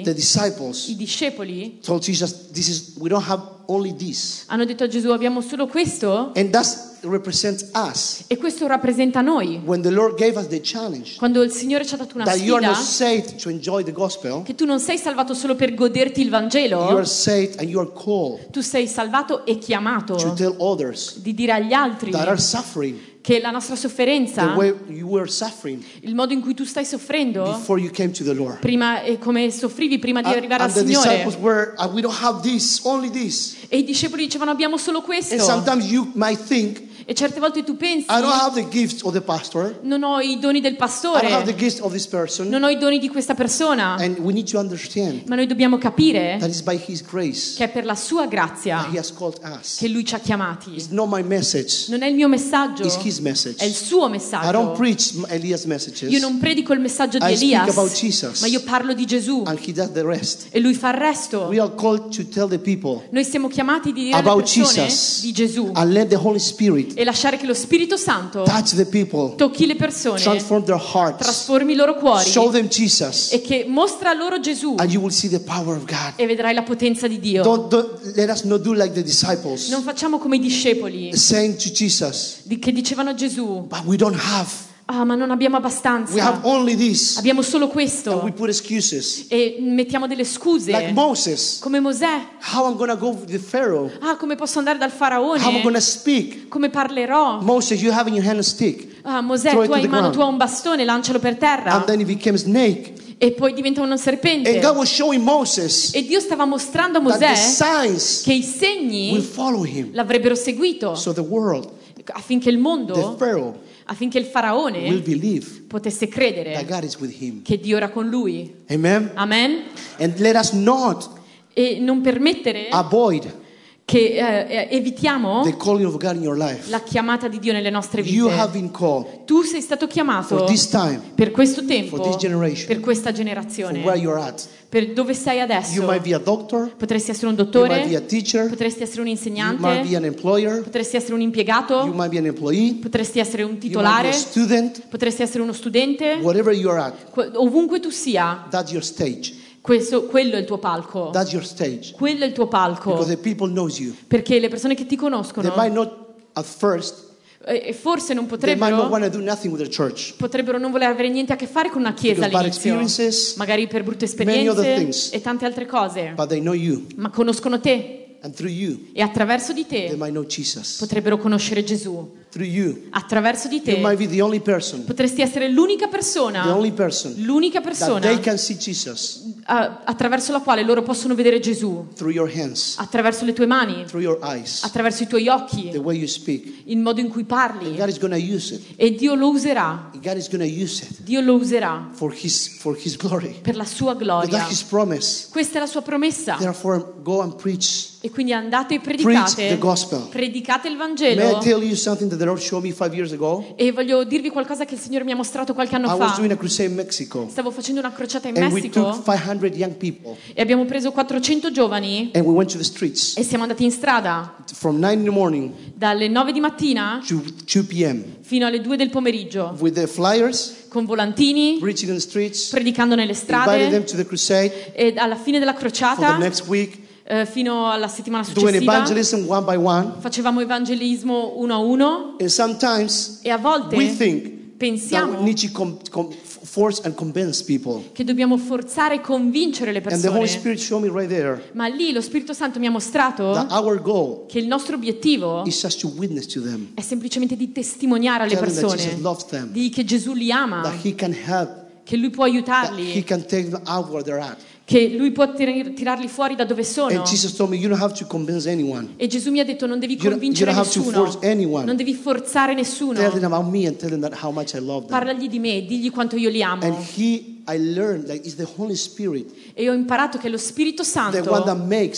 Told Jesus, we don't have only this. hanno detto a Gesù: abbiamo solo questo? And that represents us. E questo rappresenta noi. When the Lord gave us the challenge Quando il Signore ci ha dato una that you are sfida, not saved to enjoy the gospel, che tu non sei salvato solo per goderti il you Vangelo, are saved and you are called tu sei salvato e to chiamato tell others di dire agli altri that are suffering che la nostra the sofferenza, way you were suffering il modo in cui tu stai soffrendo, before you came to the Lord. prima, e come soffrivi prima di arrivare al And the Signore. disciples were, we don't have this, only this. E i discepoli dicevano: abbiamo solo And questo. sometimes you might think, E certe volte tu pensi: I don't have the gift of the pastor. non ho i doni del I don't have the pastore, gift of this person. non ho i doni di questa persona. And we need to understand Ma noi dobbiamo capire that it's by His grace che è per la sua that grazia He has called us. che Lui ci ha chiamati. It's not my message. Non è il mio messaggio, It's His message. è il suo I don't messaggio. preach Elias' messages. Io non predico il messaggio di I speak Elias, about Jesus. ma io parlo di Gesù And He does the rest. e Lui fa il resto. We are called to tell the people Noi siamo chiamati di dire alle about persone Jesus di Gesù and let the Holy Spirit e lasciare che lo Spirito Santo touch the people, tocchi le persone, transform their hearts, trasformi i loro cuori show them Jesus, e che mostra loro Gesù and you will see the power of God. e vedrai la potenza di Dio. Let us not do like the disciples, Non facciamo come i discepoli saying to Jesus, che dicevano a Gesù: but we don't have. ah, ma non abbiamo We have abbastanza, only this. abbiamo solo And we questo, put excuses. e mettiamo delle scuse Like Moses, come Mosè. how I'm going to go with the Pharaoh? Ah, come posso andare dal How I'm going faraone? to speak? Come parlerò? Moses, you have in your hand a stick. Ah, Mosè, Throw it tu to hai the in mano, ground. tu hai un bastone, lancialo per terra. And then it became a snake. E poi diventa un And serpente. God was showing Moses E Dio stava mostrando a that the Mosè signs che i will segni follow him. l'avrebbero seguito So the world, affinché il the mondo, Pharaoh, affinché il will faraone believe potesse that credere God is with him. che Dio era con lui. Amen. Amen? And let us not E non permettere avoid che evitiamo the calling of God in your life. la chiamata di Dio nelle nostre You have vite. been called Tu sei stato chiamato for this time, per questo tempo, for this generation, per questa for generazione, where you're at. per dove sei You adesso. might be a doctor, Potresti essere un you might be a dottore, teacher, potresti essere un you might be insegnante, an employer, potresti essere un you impiegato, might be an employee, potresti essere un you might be titolare, a student, potresti essere uno studente, whatever you're at, ovunque tu sia, that's your stage. quello è il tuo palco. That's your stage. Quello è il tuo palco. Because the people knows you. Perché le persone che ti They conoscono might not at first, e forse non they might not potrebbero want to do nothing with the church. potrebbero non voler avere niente a che fare con una chiesa Because bad all'inizio, experiences, magari per brutte many other esperienze things. e tante altre cose, But they know you. ma conoscono te And through you, e attraverso di they te might know Jesus. potrebbero conoscere Gesù. Through you, Attraverso di you might te be the only person, potresti essere l'unica the persona only person l'unica that persona they can see Jesus attraverso la quale loro possono vedere Gesù, through your hands, attraverso le tue mani, through your eyes, attraverso i tuoi occhi, the way you speak. il modo in cui parli, God is going to use it. e Dio lo userà. God is going to use it Dio lo userà for His glory. per la sua But gloria. that's His promise. Questa è la sua promessa. Therefore, go and preach. E quindi andate e Preach predicate, the gospel. predicate il May I Vangelo. tell you something that the Lord showed me 5 years ago? E voglio dirvi qualcosa che il Signore mi ha mostrato qualche I anno was fa. doing a crusade in Mexico, Stavo facendo una crociata in and we took Messico 500 young people, e abbiamo preso 400 giovani and we went to the streets e siamo andati in strada from 9 in the morning dalle 9 di mattina to 2 p.m. fino alle 2 del pomeriggio with the flyers, con volantini, preaching in the streets, predicando nelle inviting them strade, to the crusade e alla fine della for the crociata, next week, fino alla settimana doing successiva, evangelism one by one. facevamo evangelismo uno a uno And sometimes e a we volte think that we pensiamo need to force and convince people. che dobbiamo forzare e convincere le And the Holy persone. Spirit showed me right there Ma lì lo Spirito Santo mi ha that mostrato our goal che il nostro obiettivo is just to witness to them, è semplicemente di testimoniare alle tell them that persone Jesus loves them, di che Gesù li ama, that He can help, che Lui può that He aiutarli, can take them out where they're at. che Lui può tirarli fuori da dove sono. And Jesus told me, you don't have to convince anyone. E Gesù mi ha detto non devi You don't convincere have to nessuno, force anyone. non devi forzare Tell nessuno, them about me and tell them that how much I love them. parlagli di me, digli quanto io li And amo. I learned that it's the Holy Spirit, E ho imparato che è lo Spirito the one Santo that makes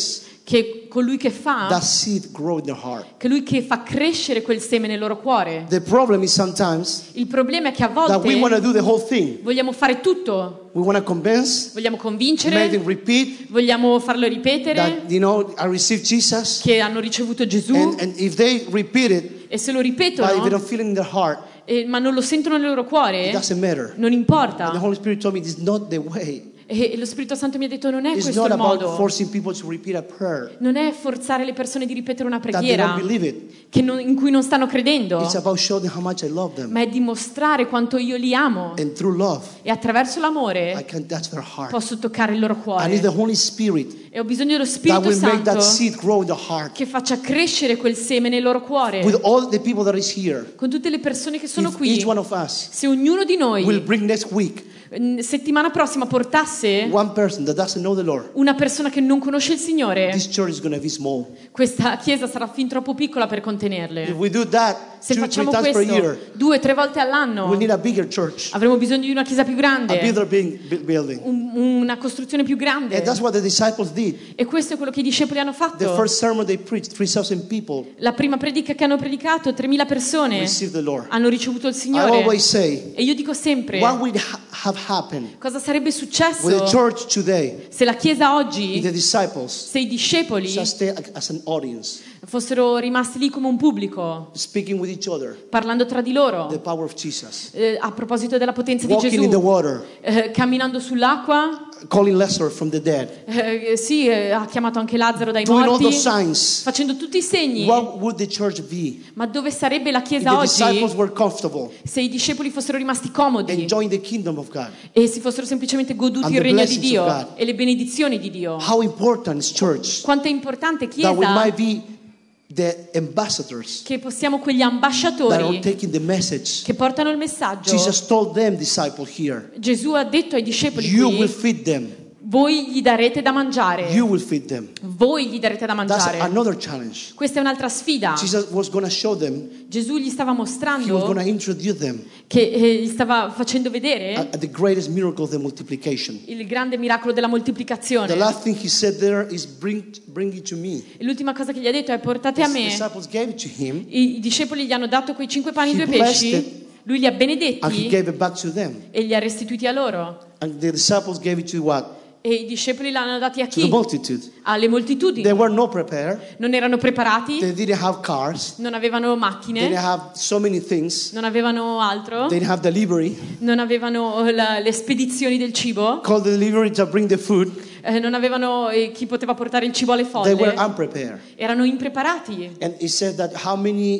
che colui che fa, that seed grow in their heart. che lui che fa crescere quel seme nel loro cuore. The problem is sometimes Il problema è che a that we want to volte do the whole thing. vogliamo fare tutto, We want to convince, vogliamo make convincere, them repeat vogliamo farlo ripetere that, you know, I received Jesus. che hanno ricevuto Gesù, And if they repeat it, e se lo but if they ripetono, don't feel it in their heart, ma non lo sentono nel loro it cuore, doesn't matter. non And the importa. Holy Spirit told me this is not the way. E lo Spirito Santo mi ha detto non è It's questo not il about modo, forcing people to repeat a prayer non è forzare le persone di ripetere una that they preghiera don't believe it. in cui non stanno credendo, It's about showing them how much I love them. ma è dimostrare quanto io li amo, And through love, e attraverso I l'amore can touch their heart. posso toccare il loro I need the cuore. Holy Spirit E ho bisogno dello that Spirito will make that Santo seed grow in the heart. che faccia crescere quel seme nel loro cuore, With all the people that is here, con tutte le persone che sono if qui. each one of us Se ognuno di will noi bring next week settimana prossima portasse one person that doesn't know the Lord, una persona che non conosce il Signore, this church is going to be small. questa chiesa sarà fin troppo piccola per contenerle. If we do that Se 2-3 facciamo times per questo year, 2-3 volte we all'anno, need a bigger church, avremo bisogno di una chiesa più a grande, bigger building. una costruzione più grande. And that's what the disciples did. E questo è quello che i discepoli hanno The fatto. first sermon they preached, 3,000 people La prima predica che hanno predicato, 3.000 persone received the Lord. hanno ricevuto il I Signore. always say, E io dico sempre, what would have happened cosa sarebbe with the successo church today se la chiesa if oggi, the disciples se i discepoli just stay as an audience, fossero rimasti lì come un pubblico, speaking with each other, parlando tra di loro, the power of Jesus, a proposito della potenza di walking in the Gesù, water, camminando sull'acqua, calling Lazarus from the dead, sì, ha chiamato anche Lazzaro dai doing all those morti, signs. facendo tutti i segni. What would the church be Ma dove sarebbe la if chiesa the disciples oggi were comfortable, se i discepoli fossero rimasti comodi enjoying the kingdom of God? e si fossero semplicemente goduti And il the regno di blessings of Dio God. e le benedizioni di Dio? How important is church Quanto è importante, that we chiesa, might be the ambassadors che possiamo quegli that are ambasciatori taking the message. che portano il messaggio. Jesus told them, disciple here, Gesù ha detto ai discepoli you will qui, feed them. voi gli darete da mangiare. You will feed them. Voi gli darete da That's mangiare. another challenge. Questa è un'altra sfida. Jesus was going to show them, Gesù gli stava he was mostrando going to introduce them che gli stava facendo vedere at the greatest miracle of the multiplication. il grande miracolo della moltiplicazione. The last thing he said there is bring it to me. E l'ultima cosa che gli ha detto è portate a The me. disciples gave it to him. I discepoli gli hanno dato quei 5 pani e He 2 pesci, blessed it. lui li ha And he benedetti gave it back to them. e li ha restituiti a loro. And the disciples gave it to what? E i discepoli l'hanno dati a To the chi? multitude. Alle They moltitudini. were not prepared. Non erano preparati, They didn't have cars. non avevano They didn't macchine, have so many things. non avevano altro, They didn't have delivery. non avevano le spedizioni del cibo, Call the delivery to bring the food. non avevano chi poteva portare il cibo alle They were folle, unprepared. erano impreparati. And it said that how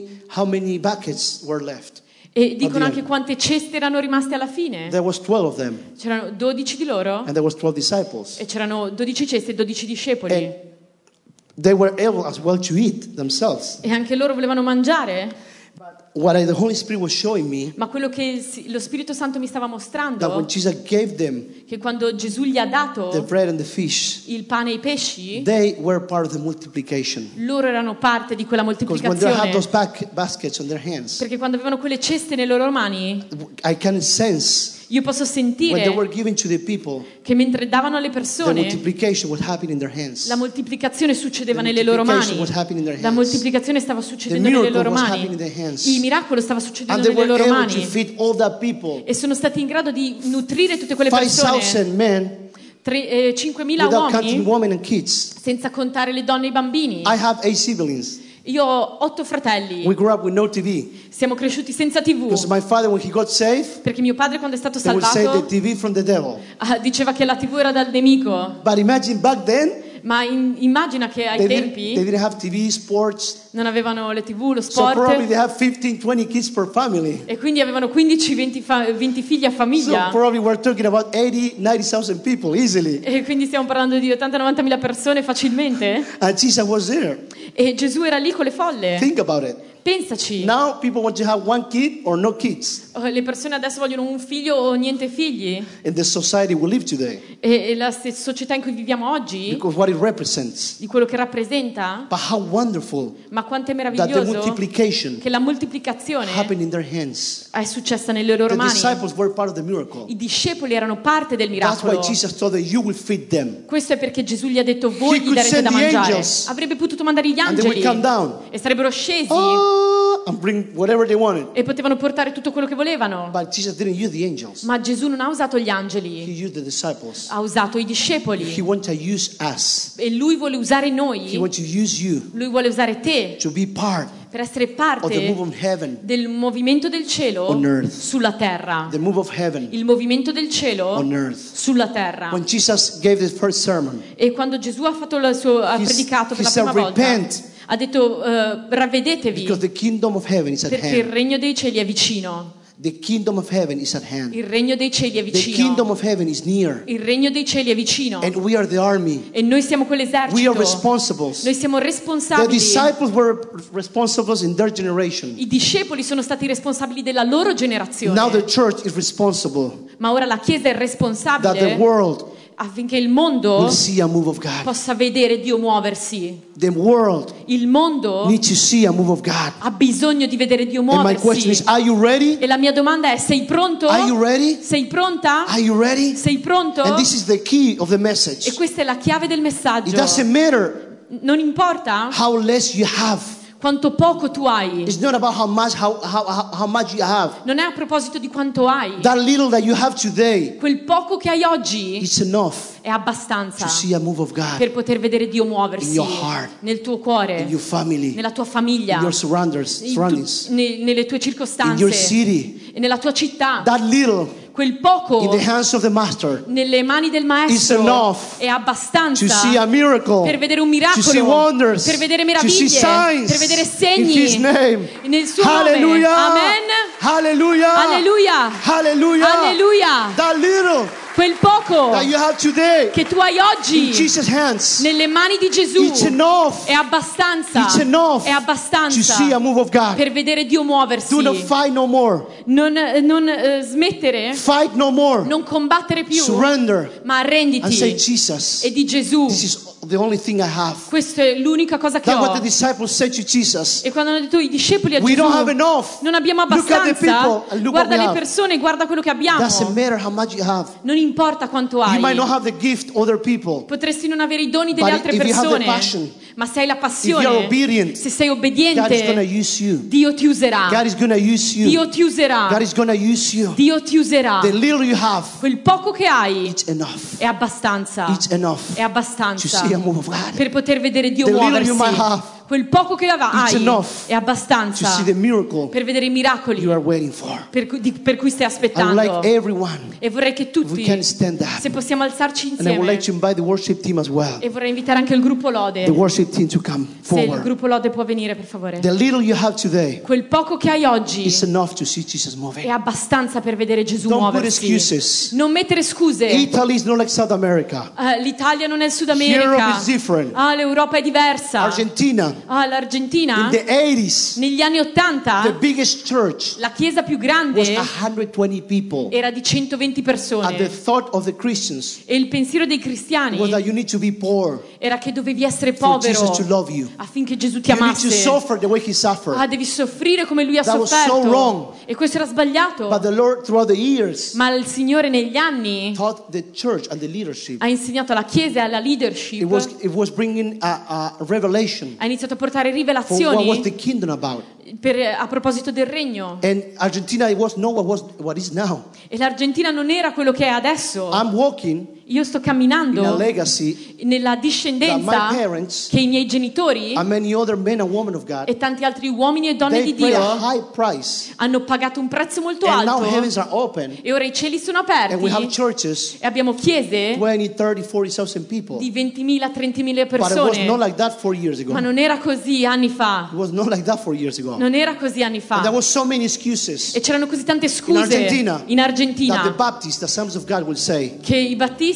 many buckets were left? E dicono Oddio. anche quante ceste erano rimaste alla fine. There was 12 of them, C'erano 12 di loro and there was 12 disciples. e c'erano 12 ceste e 12 discepoli. And they were able as well to eat themselves. E anche loro volevano mangiare. What the Holy Spirit was showing me, Ma quello che lo Spirito Santo mi stava that when mostrando, Jesus gave them che quando Gesù gli ha the dato bread and the fish, il pane e i pesci, they were part of the multiplication. loro erano parte di quella Because when they had moltiplicazione. those baskets on their hands, Perché quando avevano quelle ceste nelle loro mani, I can sense io posso when they sentire were giving to the people, che mentre davano alle the persone, multiplication was happening in their hands. la moltiplicazione succedeva The nelle loro multiplication mani. was happening in their La hands. moltiplicazione stava The succedendo nelle miracle loro was mani. happening in their hands. Il miracolo stava And succedendo they nelle were loro able to mani. feed all the people. E sono stati in grado di nutrire tutte quelle persone. 5,000 men 5.000 without counting uomini, women and kids. senza contare le donne e i bambini. I have 8 siblings. Io ho 8 fratelli. We grew up with no TV. Siamo cresciuti senza Because TV. my father, when he got saved, Perché mio padre quando è stato they would say the salvato TV from the devil. diceva che la TV era dal nemico. But imagine back then, Ma immagina che ai they tempi didn't have TV, sports. non avevano le TV, lo So probably they sport. have 15, 20 kids per family. E quindi avevano 15-20 figli a So famiglia. probably we're talking about 80, 90,000 people easily. E quindi stiamo parlando di 80-90 mila persone facilmente. And Jesus was there. E Gesù era lì con le folle. Think about it. Pensaci. Now people want to have one kid or no kids. Le persone adesso vogliono un figlio o niente figli. in the society we live today E la società in cui viviamo oggi, because what it represents. di quello che rappresenta, But how wonderful ma quanto è that the meraviglioso multiplication che la moltiplicazione happened in their hands. è successa nelle loro The mani. disciples were part of the miracle. I discepoli erano parte del That's why miracolo. Jesus told them, you will feed them. Questo è perché Gesù gli ha detto voi He gli could darete send da the mangiare. angels. Avrebbe potuto mandare gli And they would angeli come down. e sarebbero scesi And bring whatever they wanted. e potevano portare tutto quello che volevano. But Jesus didn't use the angels. Ma Gesù non ha usato gli He angeli, used the disciples. ha usato i He discepoli wants to use us. e lui vuole usare He noi, wants to use you lui vuole usare te to be part per essere of the parte move of heaven del movimento del cielo on earth. sulla terra. The move of heaven Il movimento del cielo on earth. sulla terra. When Jesus gave the first sermon, E quando Gesù ha fatto ha He predicato per la said, prima volta, "Repent, ha detto ravvedetevi because the kingdom of heaven is at perché il hand. regno dei cieli è vicino. The kingdom of heaven is at hand. Il regno dei cieli è The vicino. kingdom of heaven is near. Il regno dei cieli è vicino. And we are the army. E noi siamo We quell'esercito. are responsible. Noi siamo The responsabili. disciples were responsible in their generation. I discepoli sono stati responsabili della loro generazione. Now the church is responsible Ma ora la Chiesa è that the responsabile world affinché il mondo will see a move of God. possa vedere Dio muoversi. The world Il mondo needs to see a move of God. ha bisogno di vedere Dio And my question is, muoversi. are you ready? E la mia domanda è: sei pronto? Are you ready? Sei pronta? Are you ready? Sei pronto? And this is the key of the E message. questa è la chiave del It messaggio. doesn't matter Non importa how less you have. quanto poco tu hai. It's not about how much you have. Non è a proposito di quanto hai. That little that you have today, Quel poco che hai oggi it's enough è abbastanza to see a move of God per poter vedere Dio in muoversi your heart, nel tuo cuore, in your family, nella tua in famiglia, your surroundings, nelle tue in your circostanze city. e nella tua città. That little Quel poco in the hands of the master nelle mani del is maestro enough è to abbastanza see a miracle, per vedere un to see miracolo, wonders, per vedere to see meraviglie, signs per vedere in His segni name. nel suo Hallelujah! nome. Amen. Hallelujah! Alleluia. Hallelujah! Alleluia. That little Quel poco that you have today che tu hai in oggi Jesus' hands, nelle mani di Gesù it's enough. è abbastanza. It's enough È to abbastanza see a move of God. per vedere Dio muoversi. Do not fight no more. Non smettere, Fight no more. non combattere più, Surrender ma and say, arrenditi Jesus, e di Gesù. this is the only thing I have. Questa è l'unica cosa che That's what ho. the disciples said to Jesus. E quando hanno detto i discepoli a We don't have Gesù, enough. non abbiamo Look at the abbastanza, people and look what guarda we le have. persone, guarda quello che abbiamo. Doesn't matter how much you have. Non importa quanto You might hai. not have the gift other people. Potresti non avere i doni delle But altre if you have the persone, passion, ma se hai la if you're passione, obedient, se sei God is going to obbediente, use you. Dio ti userà. God is going to use you. Dio ti userà. God is going to use you. Dio ti userà. The little you have, Quel poco che hai it's enough. è abbastanza. It's enough È to abbastanza see a move of God. per poter vedere Dio The little muoversi. you might have, Quel poco che it's hai enough è to abbastanza see the miracle per vedere i miracoli you are waiting for. per cui stai I would aspettando. like everyone, E vorrei che if we tutti, can stand up, se possiamo alzarci and I would insieme, like to invite the worship team as well. e vorrei invitare anche il gruppo The Lode. worship team to come Se il forward. gruppo Lode può venire, per favore. The little you have today Quel poco che hai oggi is enough to see Jesus è moving. abbastanza per vedere Gesù Don't put muoversi. excuses. Non mettere scuse. Italy is not like South America. L'Italia non è il Sud Europe America. is different. L'Europa è diversa. Argentina, L'Argentina in the 80s, negli anni the 80 biggest church la chiesa più was grande 120 people. era di 120 And the persone thought of the Christians e il pensiero dei was cristiani that you need to be poor era che dovevi essere for Jesus povero to love you. affinché Gesù ti You need to amasse. suffer the way He suffered. Devi soffrire come lui ha That was so sofferto. wrong. E questo era sbagliato. But the Lord, throughout the years, Ma il Signore negli anni taught the church and the leadership. ha insegnato alla chiesa e alla leadership, It was bringing a revelation ha iniziato a portare for what was rivelazioni the kingdom about. a proposito del regno. And Argentina, it was not what is now. E l'Argentina non era quello che è adesso. I'm walking Io sto in a camminando legacy nella that discendenza my parents che i miei genitori and many other men and women of God, e tanti altri uomini e donne they di paid a Dio high price. hanno pagato un prezzo molto And now alto heavens are open. e ora i cieli sono And we have aperti churches, e abbiamo chiese 20, 30, 40,000 people. di 20.000, 30.000 But it was persone. not like that 4 years ago. Ma non era così anni fa. It was not like that 4 years ago. Non era così anni And there fa. was so many excuses E c'erano così tante in scuse Argentina in that the Argentina Baptists, the sons of God, will say, che i battisti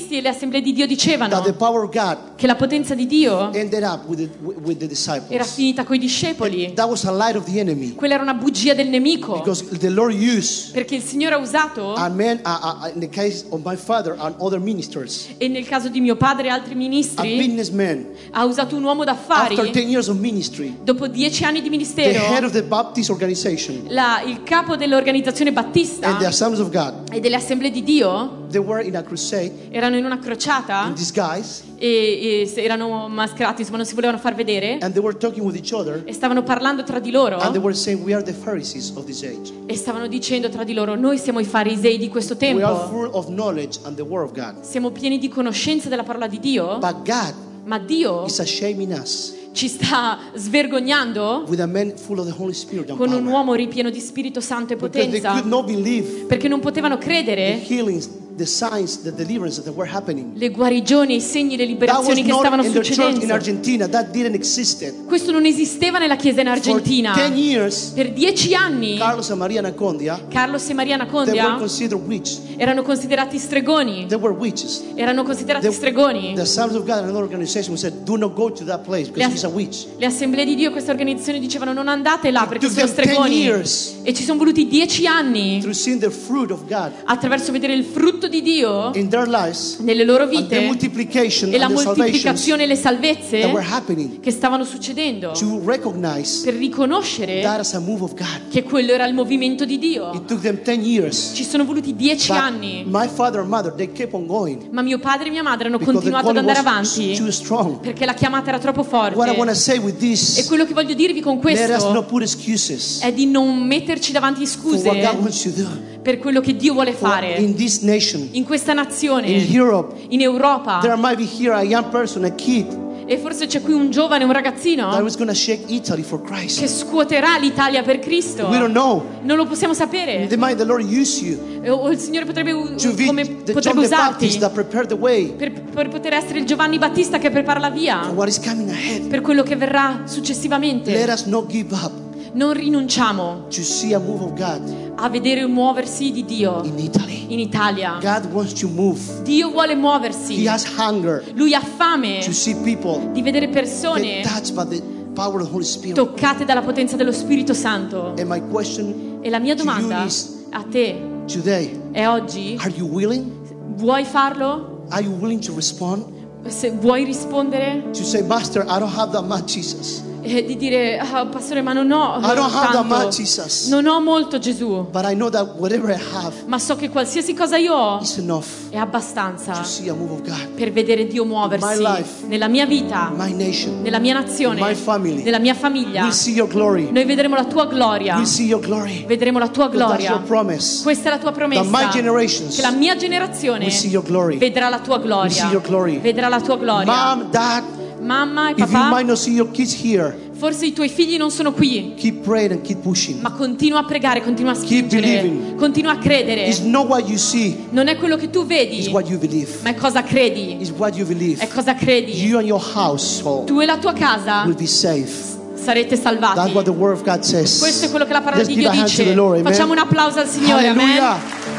battesti e le assemblee di Dio that dicevano the power of God che la potenza di Dio ended up with the disciples. era finita coi discepoli. That was a lie of the enemy, Quella era una bugia del nemico, because the Lord used perché il Signore ha usato, a man, in the case of my father and other ministers, e nel caso di mio padre e altri a ministri, businessman. ha usato un uomo After d'affari. 10 years of ministry, Dopo 10 anni di the head ministero, of the Baptist organization il capo dell'organizzazione and the battista Assemblies of God, e delle assemblee di Dio they were in a crusade erano in una crociata in disguise, e erano mascherati, insomma non si volevano far vedere, and they were talking with each other, e stavano parlando tra di loro and they were saying, we are the Pharisees of this age. e stavano dicendo tra di loro: noi siamo i farisei di questo We are tempo, full of knowledge and the word of God. siamo pieni di conoscenza della parola di Dio, But God ma Dio is ashaming us ci sta svergognando with a man full of the Holy Spirit and con un power. uomo ripieno di Spirito Santo e Because they potenza, could not believe perché non potevano the credere healings, the signs, the deliverances that were happening. le guarigioni, i segni, le That was liberazioni che stavano not in the church in succedendo. Argentina. That didn't exist. Questo non esisteva nella chiesa in For Argentina. 10 years, Per 10 anni Carlos and Maria Nacondia, Carlos e Maria they were Nacondia considered witches. erano considerati stregoni. They were witches. Erano considerati stregoni. The Assemblies of God and another organization said, do not go to that place because he's a witch. Le assemblee di Dio, queste organizzazioni dicevano: non andate là perché It sono took them 10 stregoni. years. E ci sono voluti 10 anni Through seeing the fruit of God attraverso vedere il frutto di Dio in their lives nelle loro and the vite multiplication e la and the salvations moltiplicazione e le that were salvezze happening, che stavano succedendo, to recognize per riconoscere that as a move of God. che quello era il movimento di Dio. It took them 10 years. Ci sono voluti 10 But anni, my father and mother, they kept on going ma mio padre e mia madre hanno because the continuato ad calling andare was avanti too strong. perché la chiamata era troppo What I want to forte. say with E this, quello che voglio dirvi con let us questo not put excuses è di non metterci davanti for what God scuse wants to do. per quello che Dio vuole For fare in this nation, in questa nazione, in Europe, in Europa. there might be here a young person, a kid, E forse c'è qui un giovane, un that ragazzino was going to shake Italy for che Christ. scuoterà l'Italia per Cristo. We don't know. Non lo possiamo sapere. They might the Lord use you O il Signore potrebbe, to be come the potrebbe John the usarti Baptist that prepared the way per poter essere il Giovanni Battista che prepara la for via what is coming ahead. per quello che verrà Let successivamente. us not give up Non rinunciamo to see a move of God a vedere il muoversi di Dio in Italy. in Italia. God wants to move. Dio vuole He muoversi. has hunger Lui ha fame to see people di vedere get persone touched by the power of the Holy Spirit. toccate dalla potenza dello Spirito Santo. And my question E la mia to you domanda is a te today, è oggi: are you willing? vuoi farlo? Are you willing to respond? Se vuoi rispondere? To say, Master, I don't have that much, Jesus. E di dire: "Ah, pastore, ma non ho I don't have that much, tanto, Jesus. non ho molto, Gesù, But I know that whatever I have ma so che qualsiasi cosa io ho is enough è abbastanza to see a move of God. per vedere Dio My muoversi life, nella mia vita, my nation, nella mia nazione, my family. nella mia famiglia. We'll see your glory. Noi vedremo la tua gloria, We'll see your glory. vedremo la tua That's your gloria. promise. Questa è la tua That my promessa, generations che la mia generazione will see your glory. vedrà la tua We'll see your gloria, glory. vedrà la tua gloria. Mom, Dad, Mamma e if you papà, might not see your kids here, forse i tuoi figli non sono qui, keep praying and keep pushing. ma continua a pregare, continua a spingere, believing. continua a credere. It's not what you see, Non è quello che tu it's vedi, what you believe. ma è cosa credi. It's what you believe. È cosa credi. You and your household Tu e la tua casa will be safe. sarete That's what salvati. the word of God says. Questo è quello che la parola Let's di give Dio a hand to the dice. Lord. Amen. Facciamo un applauso al Signore. Amen. Hallelujah.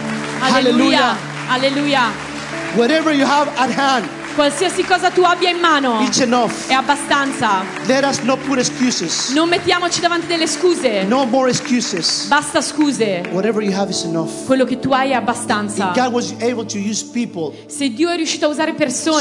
Alleluia. Alleluia. Whatever you have at hand, Qualsiasi cosa tu abbia in mano it's enough. è abbastanza. Let us not put excuses. Non mettiamoci davanti delle scuse. No more excuses. Basta scuse. Whatever you have is enough. Quello che tu hai è If abbastanza. God was able to use people, Se Dio è riuscito a usare persone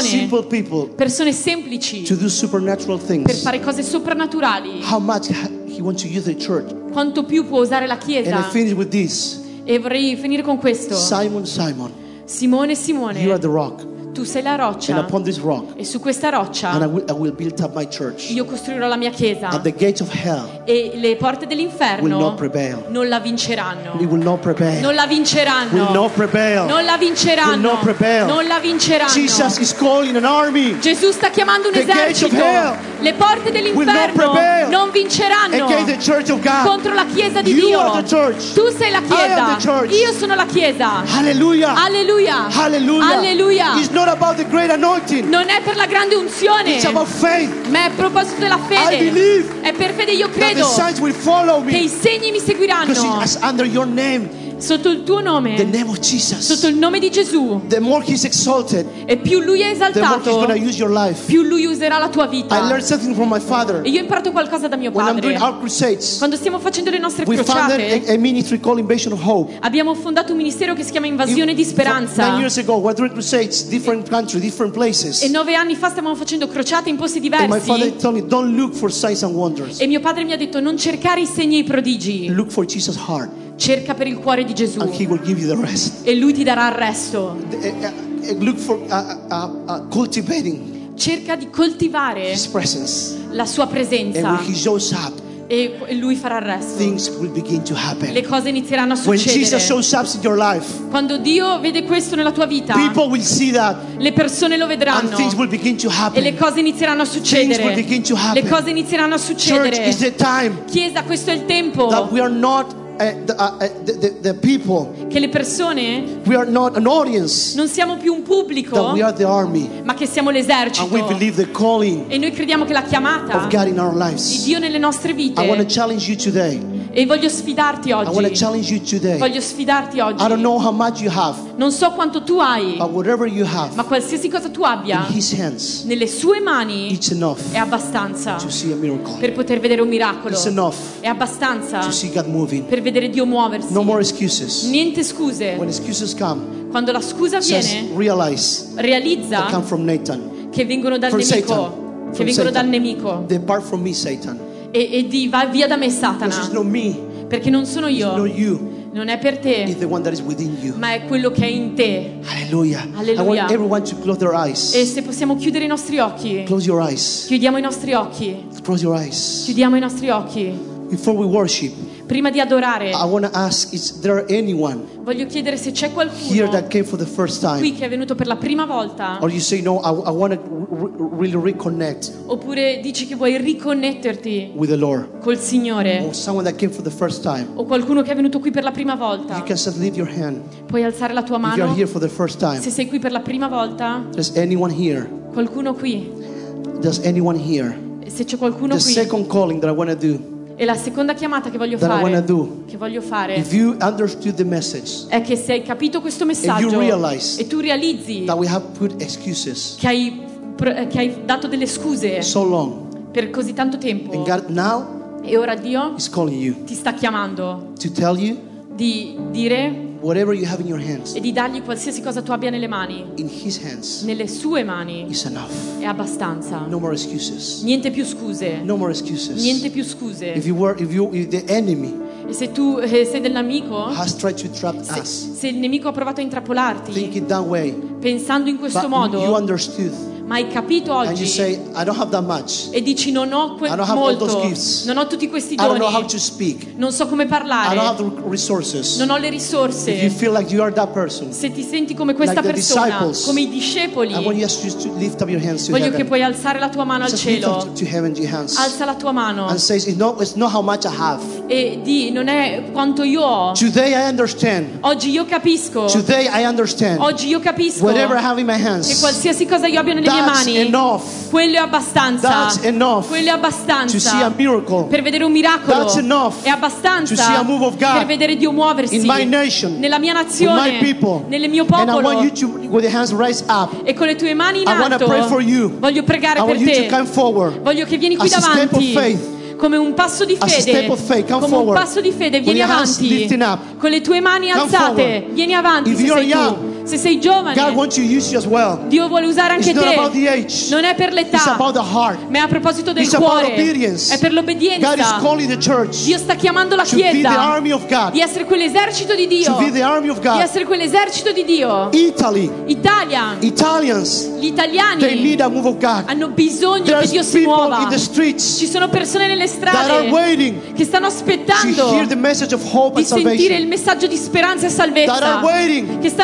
simple semplici to do supernatural per things, fare cose soprannaturali, how much He wants to use the church. quanto più può usare la And I Chiesa. finish with this. E vorrei finire con questo. Simon, Simon, Simone, you are Simone, the rock. tu sei la And roccia upon this rock, e su questa and roccia I will build up my church. io costruirò la mia Chiesa And the gates of hell e le porte will dell'inferno not prevail. non la vinceranno. It will not prevail. Non la Will vinceranno. not prevail. Non la Will vinceranno. not prevail. Non la vinceranno. Jesus is calling an army. Gesù sta chiamando un The gates of esercito. hell Le porte will not dell'inferno prevail non vinceranno against the church of God. contro la Chiesa di You Dio. are the church. Tu sei la I am Chiesa. the church. Io sono la Chiesa. Hallelujah. Alleluia. Hallelujah. Alleluia. It's not about the great anointing. Non è per la grande unzione, It's about faith. ma è a proposito della I fede. believe È per fede io that the credo signs will follow che i me. segni mi Because seguiranno. it's under your name sotto il tuo the nome, name of sotto Jesus, il nome di Gesù, the more He's exalted, e più Lui è the more He's esaltato, going to use your life. più Lui userà la tua I vita. learned something from my father. E io ho imparato qualcosa da mio When I'm doing padre. our crusades, Quando stiamo facendo le nostre we founded crociate, a ministry called Invasion of Hope. abbiamo fondato un ministero che si chiama Invasione di 9 Speranza. years ago, we're doing crusades, different countries, different E places. 9 anni fa stavamo facendo crociate in posti And my father diversi. told me, don't look for signs and wonders. E mio padre mi ha detto: non cercare i segni e i prodigi, Look for Jesus' heart, cerca per il cuore di Gesù and He will give you the rest. e Lui ti darà il resto. Look for cultivating Cerca di coltivare His presence. la sua And presenza when He shows up, e Lui farà il resto. things will begin to happen. Le cose inizieranno a When Jesus succedere. shows up in your life, Quando Dio vede questo nella tua vita, people will see that, le persone lo and vedranno things will begin to e le happen. cose inizieranno a Things will succedere. begin to Le happen. cose inizieranno a Church, succedere. is the time Chiesa, questo è il tempo that we are not the people. che le persone We are not an audience, non siamo più un that pubblico, we are the army. ma che siamo And we l'esercito. believe the calling E noi crediamo che la chiamata of God in our di lives. Dio nelle nostre I want to vite. challenge you today. E voglio sfidarti I want to oggi. challenge you today. Voglio sfidarti I don't oggi. know how much you have, Non so quanto tu hai, but whatever you ma have qualsiasi cosa tu in abbia His hands, nelle sue mani it's enough è abbastanza to see a miracle. per poter vedere un miracolo. It's enough È abbastanza to see God moving. per vedere Dio muoversi. No more excuses. Niente scuse. When excuses come, Quando la scusa says viene, realize they come realizza from Nathan. che vengono dal From nemico. Satan. Che From vengono dal Satan. nemico. Depart from me, Satan. E di va via da me, Because it's Satana. not me, Perché non sono it's not io, you, non è per it's te, the one that is within you. ma è quello che è in te. Hallelujah. I Alleluia. want everyone to close their eyes. E se possiamo chiudere i nostri occhi, Close your eyes. chiudiamo i nostri occhi, Close your eyes. chiudiamo i nostri occhi. Before we worship, Prima di adorare, I want to ask, is there anyone voglio chiedere se c'è here qualcuno that came for the first time? qui che è venuto per la prima volta, Or you say, no, I want to really reconnect oppure dici che vuoi riconnetterti with the Lord. col Signore, Or someone that came for the first time. o qualcuno che è venuto qui per la prima You volta. can just lift your hand. Puoi alzare la tua If you're mano here for the first time, se sei qui per la prima volta. there's anyone here. Qualcuno qui, There's anyone here. e se c'è qualcuno The qui, second calling that I want to do, e la seconda chiamata che voglio that I want to fare, do. che voglio fare, If you understood the message, è che se hai capito questo messaggio you realize e tu realizzi that we have put excuses che hai dato delle scuse so long, per così tanto tempo, and God now e ora Dio is calling you ti sta chiamando to tell you di dire whatever you have in your hands, e di dargli qualsiasi cosa tu abbia nelle mani, in His hands, nelle sue mani, is enough. è abbastanza. No more excuses. Niente più scuse, No more excuses. niente più scuse. If the enemy E se tu sei del nemico, has tried to trap us, se il nemico ha provato a intrappolarti think it that way, pensando in questo but you modo, understood, ma hai capito and you oggi say, I don't have that much. e dici non ho I don't have all those molto, gifts. non ho tutti questi I don't know how doni, to speak. non so come I don't have parlare, the resources. non ho le If you risorse. feel like you are that person, Se ti senti come questa like the persona, disciples, come i I want discepoli, you just to lift up your hands to voglio che heaven. puoi alzare la tua mano al Just lift cielo, up to heaven your hands. alza la tua mano And says, it's not how much I have. e di non è quanto io ho. Today I understand. Oggi io capisco, Today I understand. oggi io capisco Whatever I have in my che hands, qualsiasi cosa io abbia nelle mie that's mani, enough. quello è abbastanza, That's enough quello è to see a abbastanza miracle per vedere un miracolo, That's enough è abbastanza to see a move of God per vedere Dio muoversi in my nation, nella mia with my nazione, people. nel mio And I want popolo, you to, with your hands raised up, e con le tue mani in I want to alto pray for you. voglio pregare I per want you to te, come forward voglio che vieni qui as a step of davanti faith. come un passo di As a fede, step of faith, come come un forward. passo di fede, With vieni your hands avanti lifting up. con le tue mani Come alzate, forward. vieni avanti If se you are sei young, tu, se sei God giovane, wants to use you as well. Dio vuole usare It's anche not about the te, age. non è per It's l'età, about the heart. ma è a proposito del It's about cuore, obedience. è per God is l'obbedienza. calling the church Dio sta chiamando la to be the Chiesa army of God. di essere quell'esercito di Dio, To be the army of di God. essere quell'esercito di Dio. Italy, Italia, Italians, gli italiani they need a move of God. hanno bisogno che There's Dio si people muova. in the streets Ci sono persone nelle that are strade waiting che stanno to aspettando hear the message of hope di and sentire il salvation. messaggio di speranza e That salvezza, are waiting che stanno to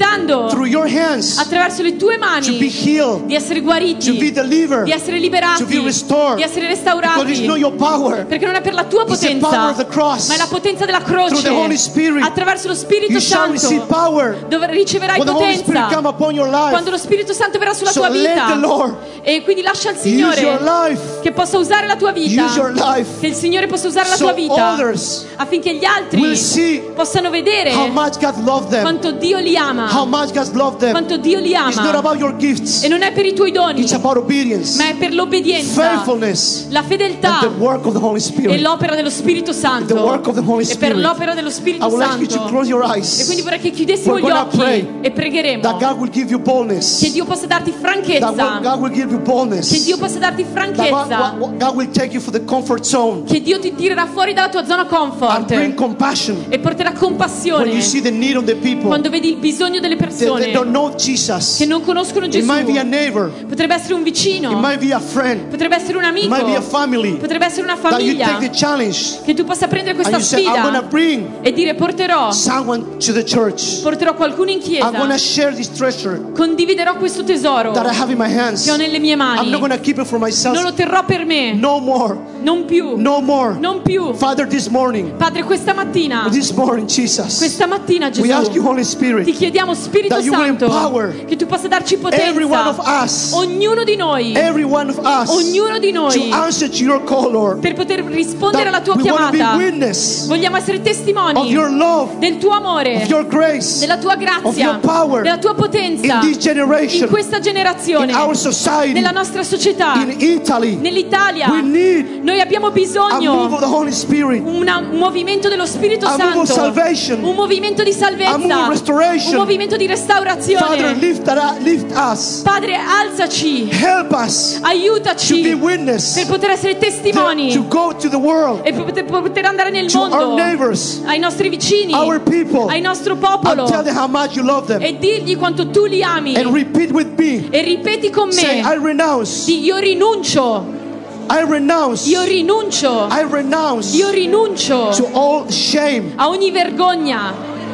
aspettando through your hands attraverso le tue to be mani healed, di essere to be guariti, delivered, di essere liberati, to be restored. di essere Because it's restaurati, not your power. perché non è per la tua It's the power potenza, of the cross. ma è la potenza della Through croce. the Holy Spirit. Attraverso lo Spirito You shall receive Santo power dove riceverai when the Holy Spirit come potenza upon your life. quando lo Spirito Santo verrà sulla So tua let vita. the Lord E quindi lascia il use your Signore life. che possa usare la tua vita, Use your life. che il Signore possa usare la So tua vita others affinché gli altri will see possano vedere how much God loved them. quanto Dio li ama, How much God loved them. quanto Dio li It's not ama. about your gifts. E non è per i tuoi doni, It's about obedience, ma è per l'obbedienza, faithfulness, la and fedeltà the work of the Holy e Spirit. l'opera dello Spirito The Santo. work of the Holy E per Spirit. l'opera dello I Spirito would like you to Santo. close your E eyes. quindi vorrei che chiudessimo We're gli gonna occhi pray e pregheremo That God will give you boldness. che Dio possa darti That franchezza, God will give you boldness. che Dio possa darti That franchezza, God will take you for the comfort zone che Dio ti tirerà fuori dalla tua zona and comfort bring compassion e porterà when compassione you see the need of the people. quando vedi il bisogno delle They persone don't know Jesus. che non conoscono It Gesù. might be a neighbor. Potrebbe essere un It vicino, might be a friend. potrebbe essere un It amico, might be a family. potrebbe essere una That you famiglia, take the challenge che tu possa prendere and questa you say, I'm going to sfida bring e dire porterò someone to the church. qualcuno in I'm going to chiesa, share this treasure condividerò questo tesoro that I have in my che ho hands. nelle mie I'm mani, not going to keep it for non myself. lo terrò per me, No more. non più, No more. non più. Father, this morning, Padre, questa mattina Jesus, questa mattina we ask you, Gesù, Holy ti Spirit, chiediamo Spirito that you will Santo empower che tu possa darci every one of potenza, us, ognuno di noi, every one of us, ognuno di to noi, answer to your call, Lord. per poter rispondere alla That tua we want to be chiamata. witness Vogliamo essere of testimoni your love, del tuo amore, of your grace, della tua of grazia, your power della tua potenza in this in generation, questa generazione, in our society, nella nostra società, in Italy. nell'Italia. We need Noi abbiamo a move bisogno of the Holy Spirit, un movimento dello Spirito a move of Santo, salvation, un movimento di a move salvezza, of restoration. un movimento di Father, restaurazione. lift us, Padre, alzaci, help us to be aiutaci witness, per poter essere testimoni to go to the world, e per poter andare nel to our mondo, neighbors, ai nostri vicini, our people, al nostro and popolo, tell them how much you love them, e dirgli quanto tu li ami, and repeat with me. e ripeti con Say, I me, renounce, di io rinuncio, I renounce, io rinuncio, I renounce io rinuncio to all shame a ogni vergogna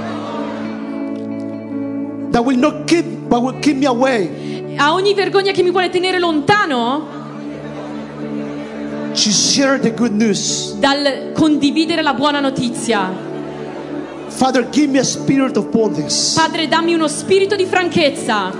that will not keep, but will keep me away a ogni vergogna che mi vuole tenere lontano to share the good news. dal condividere la buona notizia. Father, give me a spirit of boldness Padre, dammi uno spirito di franchezza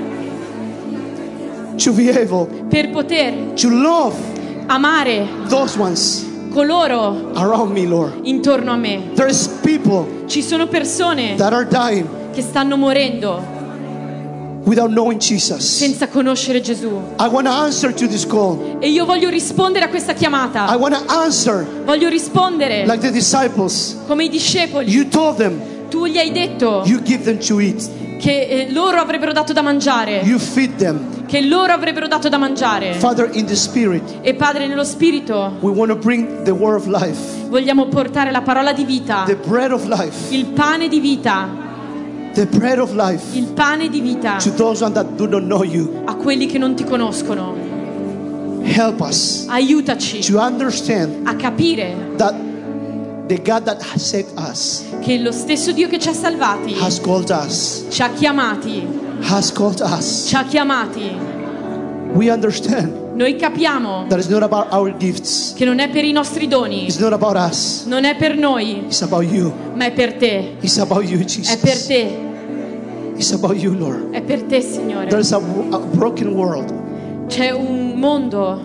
to be able per poter to love amare those ones coloro around me, Lord. intorno a me. There's people Ci sono persone that are dying che stanno morendo without knowing Jesus. senza conoscere Gesù. I want to answer to this call. E io voglio rispondere a questa I chiamata. want to answer Voglio rispondere like the disciples. come i discepoli. You told them, Tu gli hai detto you give them to eat. che loro avrebbero dato da mangiare, You feed them. che loro avrebbero dato da mangiare. Father, in the Spirit, E Padre, nello Spirito we want to bring the word of life, vogliamo portare la parola di vita, the bread of life, il pane di vita, the bread of life il pane di vita to those one that do not know you. a quelli che non ti conoscono. Help us Aiutaci to understand a capire that the God that has saved us che lo stesso Dio che ci ha salvati has called us, ci ha chiamati, has called us. ci ha chiamati. We understand Noi capiamo that it's not about our gifts, che non è per i nostri doni, it's not about us, non è per noi, it's about you. ma è per te. It's about you, È per Jesus. te, It's about you, Lord. è per te, Signore. There's a broken world, C'è un mondo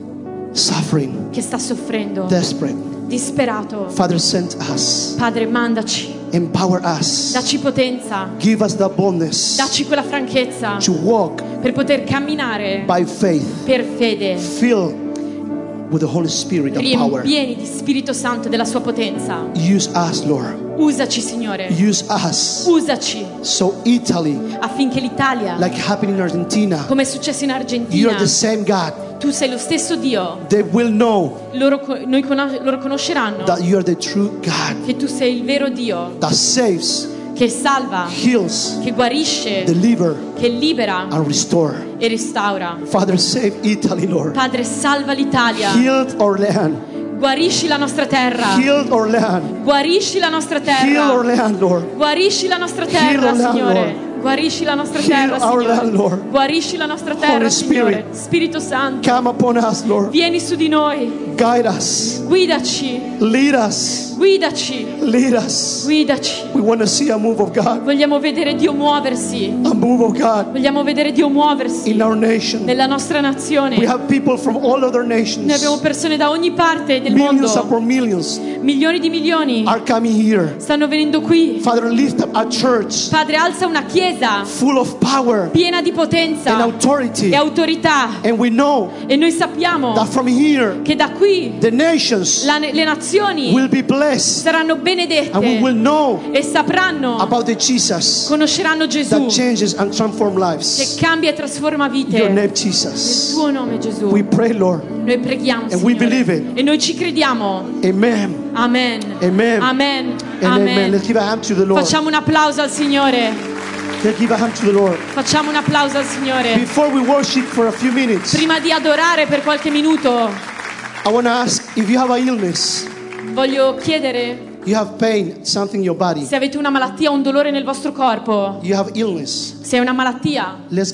suffering, che sta soffrendo, desperate. disperato. Father, send us, Padre, mandaci, empower us, dacci potenza, give us the boldness dacci quella franchezza to walk per poter camminare by faith, per fede, filled with the Holy Spirit and power. riempieni di Spirito Santo e della sua potenza. Use us, Lord. Usaci, Signore, Use us. usaci So Italy, affinché l'Italia, like happened in Argentina, come è successo in you Argentina, are the same God. tu sei lo stesso Dio. They will know Loro conosceranno that you are the true God che tu sei il vero Dio, that saves, che salva, heals, che guarisce, deliver, che libera and restore. e restaura. Father, save Italy, Lord. Padre, salva l'Italia, Heal our land. guarisci la nostra terra, Heal our land. guarisci la nostra Heal our terra, land, Lord. guarisci la nostra Heal terra, our land, Signore. Lord. Guarisci la nostra Heal terra, our Signore. land, Lord. Guarisci la nostra terra, Holy Signore. Spirit. Spirito Santo, Come upon us, Lord. vieni su di noi. Guide us. Guidaci, Lead us. guidaci, Lead us. guidaci. We want to see a move of God. Vogliamo vedere Dio muoversi. A move of God Vogliamo vedere Dio muoversi in our nation. nella nostra nazione. We have people from all other Noi nations. abbiamo persone da ogni parte del Millions mondo. upon millions Milioni di milioni are coming here. stanno venendo qui. Father, lift up a church Padre, alza una chiesa full of power piena di and potenza authority. e autorità. And we know E noi sappiamo that from here, che da qui the nations le nazioni will be blessed. saranno And we benedette will know e sapranno, about the Jesus conosceranno Gesù that changes and transforms che lives. cambia e trasforma vite. Your name, Nel Jesus. tuo nome, Gesù. We pray, Lord. Noi preghiamo, And we Signore, believe it. e noi ci crediamo. Amen. Amen. Amen. Amen. And amen. Amen. Let's give a hand to the Lord. Facciamo un applauso al Signore. Let's give a hand to the Lord. Facciamo un applauso al Signore. Before we worship for a few minutes, Prima di adorare per qualche minuto, I want to ask if you have an illness, voglio chiedere you have pain, something in your body, se avete una malattia o un dolore nel vostro corpo. you have illness. Se è una malattia,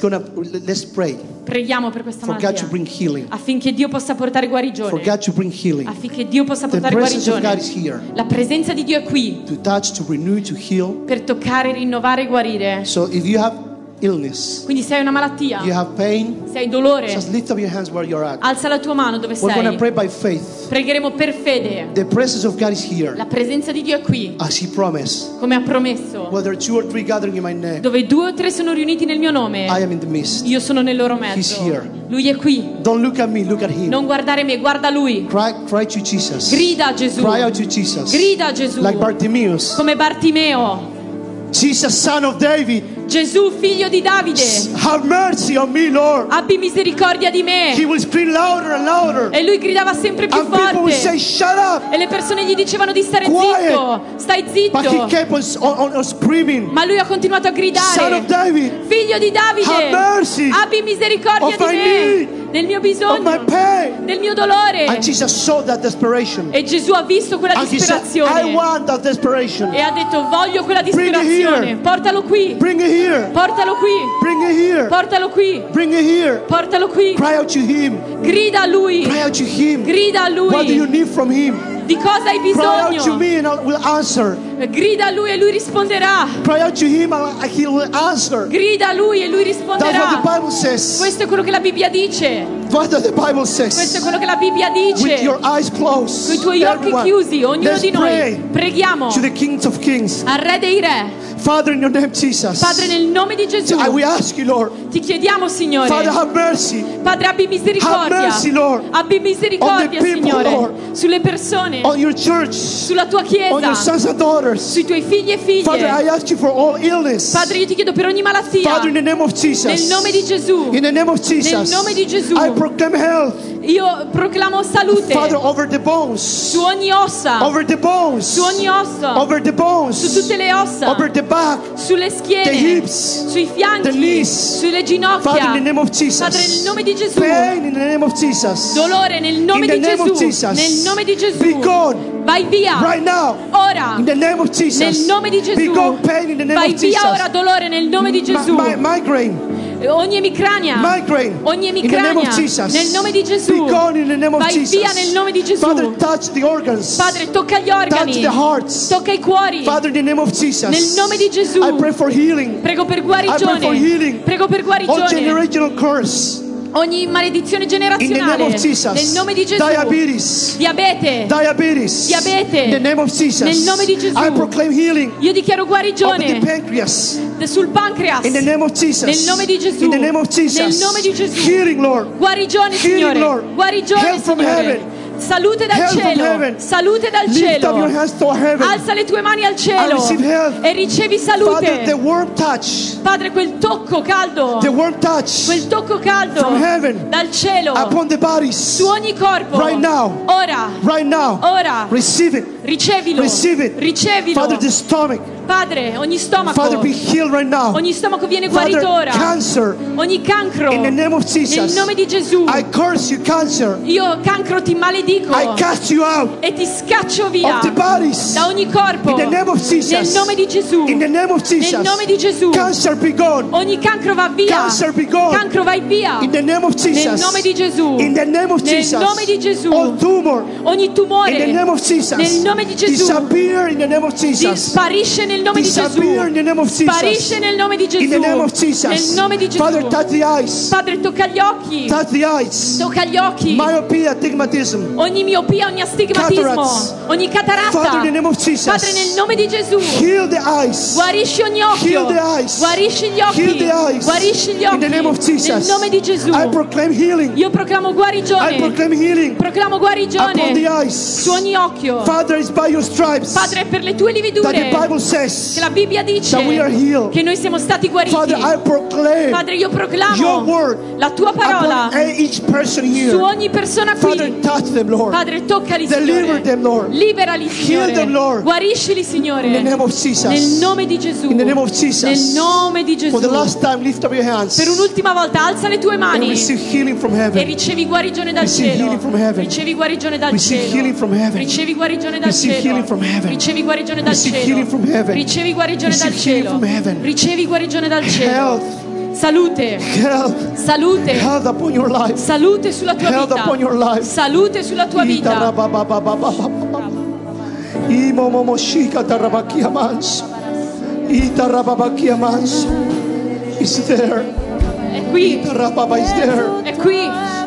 Let's pray preghiamo per questa for God to malattia bring healing. affinché Dio possa portare For guarigione. God to bring healing. Affinché Dio possa The portare presence of God guarigione. is here La presenza di Dio è qui to touch, to renew, to heal. per toccare, rinnovare e guarire. So if you have illness, Quindi se hai una malattia, you have pain, se hai dolore, just lift up your hands where you're at. alza la tua mano dove We're going to sei. pray by faith. Pregheremo per fede. The presence of God is here La presenza di Dio è qui, as He promised. come ha promesso. Whether 2 or 3 gathering in my name, Dove 2 o 3 sono riuniti nel mio I nome, am in the midst. io sono nel loro He's mezzo. here. Lui è qui. Don't look at me, look at Him. Non guardare me, guarda Lui. Cry to Jesus. Grida a Gesù. Cry out to Jesus. Grida a Gesù. Like Bartimaeus. Come Bartimeo. Jesus, son of David, Gesù, figlio di Davide, have mercy on me, Lord. abbi misericordia di me. He will scream louder and louder. E lui gridava sempre più And people will say, forte. shut up. E le persone gli dicevano di stare Quiet. zitto. Stai But he zitto. kept on screaming, Ma lui ha continuato a son of gridare. David, Figlio di Davide, have mercy abbi misericordia of di my me. need, Del mio of my bisogno, pain. del mio dolore. And Jesus saw that desperation. E Gesù ha visto quella And he said, I disperazione. want that desperation. E ha detto, voglio quella Bring it disperazione. here. Portalo qui. Bring it here. Portalo qui. Bring it here. Portalo qui. Bring it here. Portalo qui. Cry out to Him. Grida a lui. Cry out to Him. Grida a What do you lui. need from Him? Di cosa hai Cry out to bisogno? me and I will answer. Grida a lui e lui risponderà. Cry out to Him and He will answer. Grida a lui e lui That's what risponderà. the Bible says. Questo è quello che la Bibbia dice. What does the Bible Questo è says? quello che la Bibbia With dice. your eyes closed, Con i tuoi occhi everyone, chiusi, ognuno let's di pray noi. Preghiamo to the King of Kings. al Re dei Re. Father, in your name, Jesus. Padre, nel nome di Gesù, We ask you, Lord. ti chiediamo, Signore. Father, have mercy. Padre, abbi Have misericordia. mercy, Lord. Abbi misericordia, On the people, Signore, Lord. sulle persone, On your church, sulla tua on your chiesa, sons and daughters. sui tuoi figli e Father, I figlie. ask you for all illness. Padre, io ti chiedo per ogni malattia, Father, in the name of Jesus. nel nome di Gesù. In the name of Jesus. Nel nome di Gesù. I proclaim health. Io proclamo salute Father, over the bones. su ogni ossa, Over the bones. su ogni osso, Over the bones. su tutte le ossa, Over the back. sulle The schiene, hips. sui The fianchi, knees. sulle Father, in the ginocchia. name of Jesus. Padre, nel nome di Gesù. Pain in the name of Jesus. Dolore nel nome In the di name of Gesù. Jesus. Nel nome di Be Gesù. gone Vai via. right now. Ora. In the name of Jesus. Nel nome di Be Gesù. gone pain in the name Vai of via Jesus. ora dolore nel nome di Gesù. Migraine. Ogni emicrania. Migraine. Ogni In the name emicrania. of Jesus. Nel nome di Be Gesù. gone in the name of Vai Jesus. via nel nome di Gesù. Father, touch the organs. Padre, tocca gli Touch organi. the hearts. Tocca i cuori. Father, in the name of Jesus. Nel nome di Gesù. I pray for healing. Prego per I pray for guarigione. healing. Prego per All guarigione. generational curse. Ogni maledizione In the name generazionale. of Jesus. Nel nome di Gesù. Diabetes. Diabete. Diabetes. Diabete. In the name of Jesus. Nel nome di Gesù. I proclaim healing Io dichiaro over the guarigione pancreas. sul pancreas. In the name of Jesus. Nel nome di Gesù. In the name of Jesus. Nel nome di Gesù. Healing, Lord. Guarigione, Healing, Signore. Lord. Guarigione, Help from Signore. heaven. Salute dal Help from cielo. heaven. Salute dal Lift up your cielo. hands to heaven. Alza le tue mani al cielo I receive health. e ricevi Father, the salute. warm touch. Padre, quel tocco caldo. The warm touch Quel tocco caldo from heaven dal cielo upon the bodies. su ogni corpo. Right now. Ora. Right now. Ora. Receive it. Ricevilo. Receive it. Ricevilo. Father, the stomach. Padre, ogni stomaco, Father, be healed right now. ogni stomaco viene guarito Father, ora. cancer, Ogni cancro, in the name of nel Jesus. nome di Gesù. I curse you, cancer. Io cancro ti maledico I cast you out e ti scaccio via of the bodies. da ogni corpo. In the name of Jesus. Nel nome di Gesù. In the name of Jesus. Nel nome di Gesù. Cancer be gone. Ogni cancro va via. Cancer be gone. Cancro vai via. In the name of Jesus. Nel nome di Gesù. In the name of Nel Jesus. nome di Gesù. All tumor. Ogni tumore. In the name of Jesus. Nel nome di Gesù. Disappear in the name of Jesus. Sparisce nel nome di Gesù. Disappear in the name of Jesus. Sparisce nel nome di Gesù. In the name of Jesus. Nel nome di Gesù. Father, touch the eyes. Padre, tocca gli occhi. Touch the eyes. Tocca gli occhi. Myopia, astigmatism. Ogni miopia, ogni astigmatismo, Cataracts. ogni cataratta. Father, in the name of Jesus. Padre, nel nome di Gesù. Heal the eyes. Guarisci ogni occhio. Heal the eyes. Guarisci gli occhi. Heal the eyes. Guarisci gli In occhi. the name of Jesus. Nel nome di Gesù. I proclaim healing. Io proclamo I guarigione. proclaim healing Proclamo upon the guarigione eyes. su ogni occhio. Father, it's by your stripes Padre, è per le tue that the lividure Bible che says la Bibbia dice that we are healed. che noi siamo stati guariti. Father, I proclaim Padre, io your proclamo word la tua parola upon each person su here. ogni persona Father, qui. touch them, Lord. Padre, toccali, Deliver Signore. them, Lord. Liberali, Heal them, Signore. Lord. Guariscili, Signore. In the name of Jesus. Nel nome di Gesù. In the name of Jesus. Nel nome di Gesù. For the last time, lift up your hands Per un'ultima volta alza le tue and mani receive healing from e heaven. ricevi guarigione dal Receive cielo. healing from heaven. Ricevi guarigione dal Receive cielo. healing from heaven. Ricevi guarigione dal Receive cielo. healing from heaven. Ricevi guarigione dal Receive cielo. healing from heaven. Ricevi guarigione dal Receive healing cielo. from heaven. Ricevi guarigione dal cielo. Health. Salute. Health. Salute. Health upon your life. Salute sulla tua Health upon your vita. life. Salute sulla tua vita. Is there. È qui. Is there. È qui.